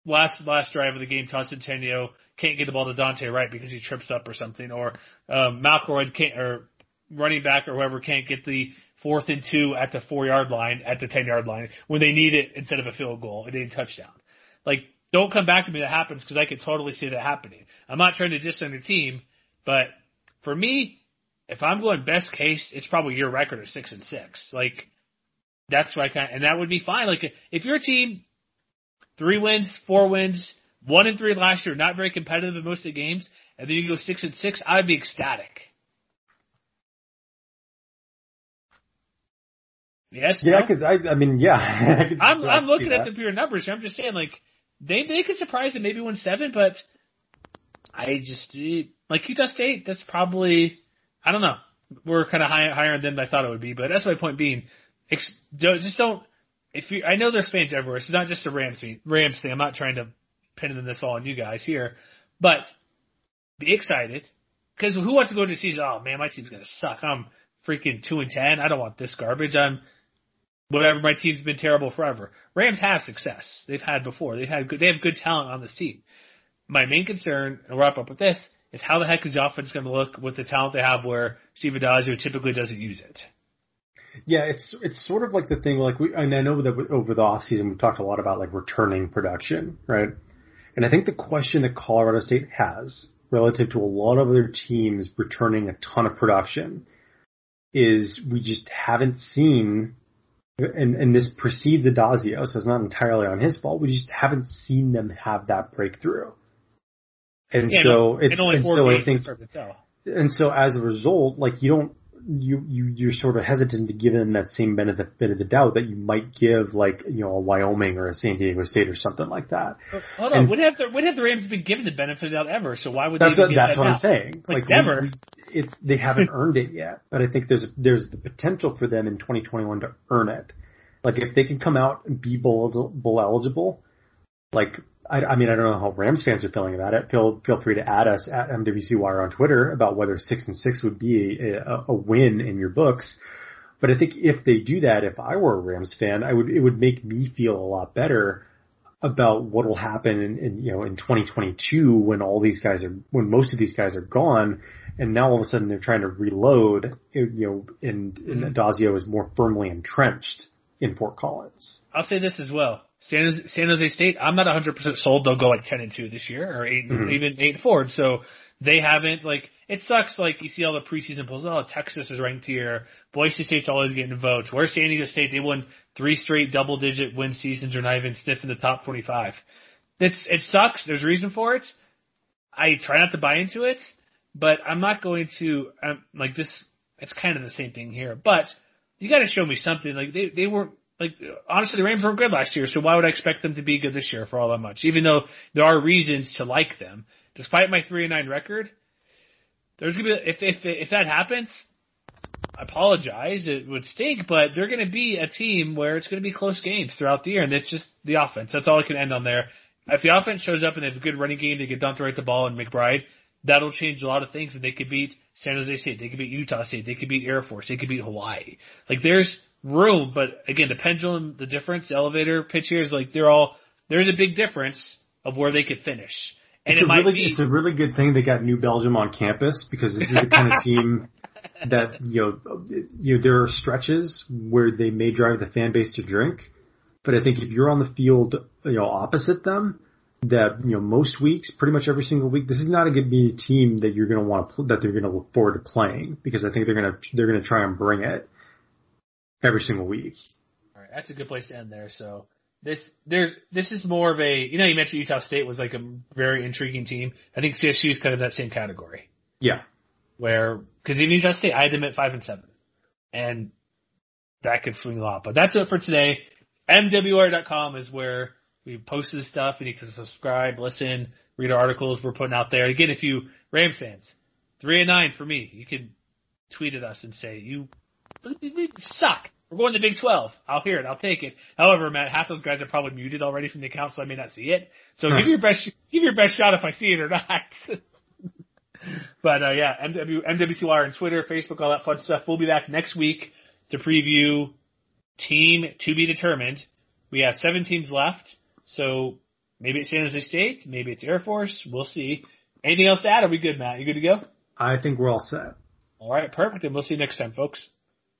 last last drive of the game, Todd Centennial can't get the ball to Dante Wright because he trips up or something, or um, McElroy can't, or running back or whoever can't get the fourth and two at the four yard line, at the ten yard line when they need it instead of a field goal and a touchdown. Like, don't come back to me that happens because I could totally see that happening. I'm not trying to diss on your team, but for me, if I'm going best case, it's probably your record of six and six. Like, that's what I kind of, and that would be fine. Like, if your team three wins, four wins, one and three last year, not very competitive in most of the games, and then you go six and six, I'd be ecstatic. Yes. Yeah, no? because I, I mean, yeah. I I'm, I'm looking at the pure numbers here. I'm just saying, like, they they could surprise and maybe win seven, but I just like Utah State. That's probably, I don't know. We're kind of high, higher than I thought it would be, but that's my point being. Ex, just don't. If you, I know there's fans everywhere. It's not just a Rams thing. Rams thing. I'm not trying to pin this all on you guys here, but be excited because who wants to go into the season? Oh man, my team's gonna suck. I'm freaking two and ten. I don't want this garbage. I'm whatever. My team's been terrible forever. Rams have success. They've had before. They've had good. They have good talent on this team. My main concern, and I'll wrap up with this, is how the heck is the offense going to look with the talent they have where Steve Addazio typically doesn't use it. Yeah, it's it's sort of like the thing, like we, and I know that over the offseason we've talked a lot about like returning production, right? And I think the question that Colorado State has relative to a lot of other teams returning a ton of production is we just haven't seen, and, and this precedes Addazio, so it's not entirely on his fault, we just haven't seen them have that breakthrough. And yeah, so it's, and so I think, and so as a result, like you don't, you, you, you're sort of hesitant to give them that same benefit of the doubt that you might give like, you know, a Wyoming or a San Diego State or something like that. Hold on, when have the, when have the Rams been given the benefit of the doubt ever? So why would that's they what, give That's that what now? I'm saying. Like, like never. We, we, it's, they haven't earned it yet, but I think there's, there's the potential for them in twenty twenty-one to earn it. Like if they can come out and be bowl, bowl eligible, like, I, I mean, I don't know how Rams fans are feeling about it. Feel feel free to add us at M W C Wire on Twitter about whether six and six would be a, a, a win in your books. But I think if they do that, if I were a Rams fan, I would it would make me feel a lot better about what will happen in, in you know in twenty twenty-two when all these guys are when most of these guys are gone, and now all of a sudden they're trying to reload. You know, and, and mm-hmm. Addazio is more firmly entrenched in Fort Collins. I'll say this as well. San Jose, San Jose State, I'm not one hundred percent sold they'll go like ten and two this year or eight, mm-hmm. even eight and four. So they haven't, like, it sucks. Like, you see all the preseason polls. Oh, Texas is ranked here. Boise State's always getting votes. Where's San Diego State? They won three straight double digit win seasons or not even sniffing the top twenty-five. It's, it sucks. There's a reason for it. I try not to buy into it, but I'm not going to, um, like this, it's kind of the same thing here. But you got to show me something. Like, they, they weren't, Like, honestly, the Rams weren't good last year, so why would I expect them to be good this year for all that much? Even though there are reasons to like them. Despite my three and nine record, there's gonna be, if, if, if that happens, I apologize, it would stink, but they're gonna be a team where it's gonna be close games throughout the year, and it's just the offense. That's all I can end on there. If the offense shows up and they have a good running game, they get Dante Wright the ball and McBride, that'll change a lot of things, and they could beat San Jose State, they could beat Utah State, they could beat Air Force, they could beat Hawaii. Like, there's room, but again, the pendulum, the difference, the elevator pitch here is like they're all, there's a big difference of where they could finish. And it's it a might really, be, it's a really good thing they got New Belgium on campus because this is the kind of team that, you know, you know, there are stretches where they may drive the fan base to drink, but I think if you're on the field, you know, opposite them, that, you know, most weeks, pretty much every single week, this is not a good be a team that you're going to want to, that they're going to look forward to playing because I think they're going to, they're going to try and bring it every single week. All right, that's a good place to end there. So this, there's, this is more of a, you know, you mentioned Utah State was like a very intriguing team. I think C S U is kind of that same category. Yeah. Where, because even Utah State, I had them at five and seven, and that could swing a lot. But that's it for today. M W R dot com is where we post this stuff. You need to subscribe, listen, read our articles we're putting out there. Again, if you Rams fans, three and nine for me, you can tweet at us and say you. We suck. We're going to Big twelve. I'll hear it. I'll take it. However, Matt, half those guys are probably muted already from the account, so I may not see it. So give your best, give your best shot if I see it or not. But uh, yeah, M W, M W C Wire on Twitter, Facebook, all that fun stuff. We'll be back next week to preview team to be determined. We have seven teams left, so Maybe it's San Jose State. Maybe it's Air Force. We'll see. Anything else to add? Are we good, Matt? You good to go? I think we're all set. All right, perfect. And we'll see you next time, folks.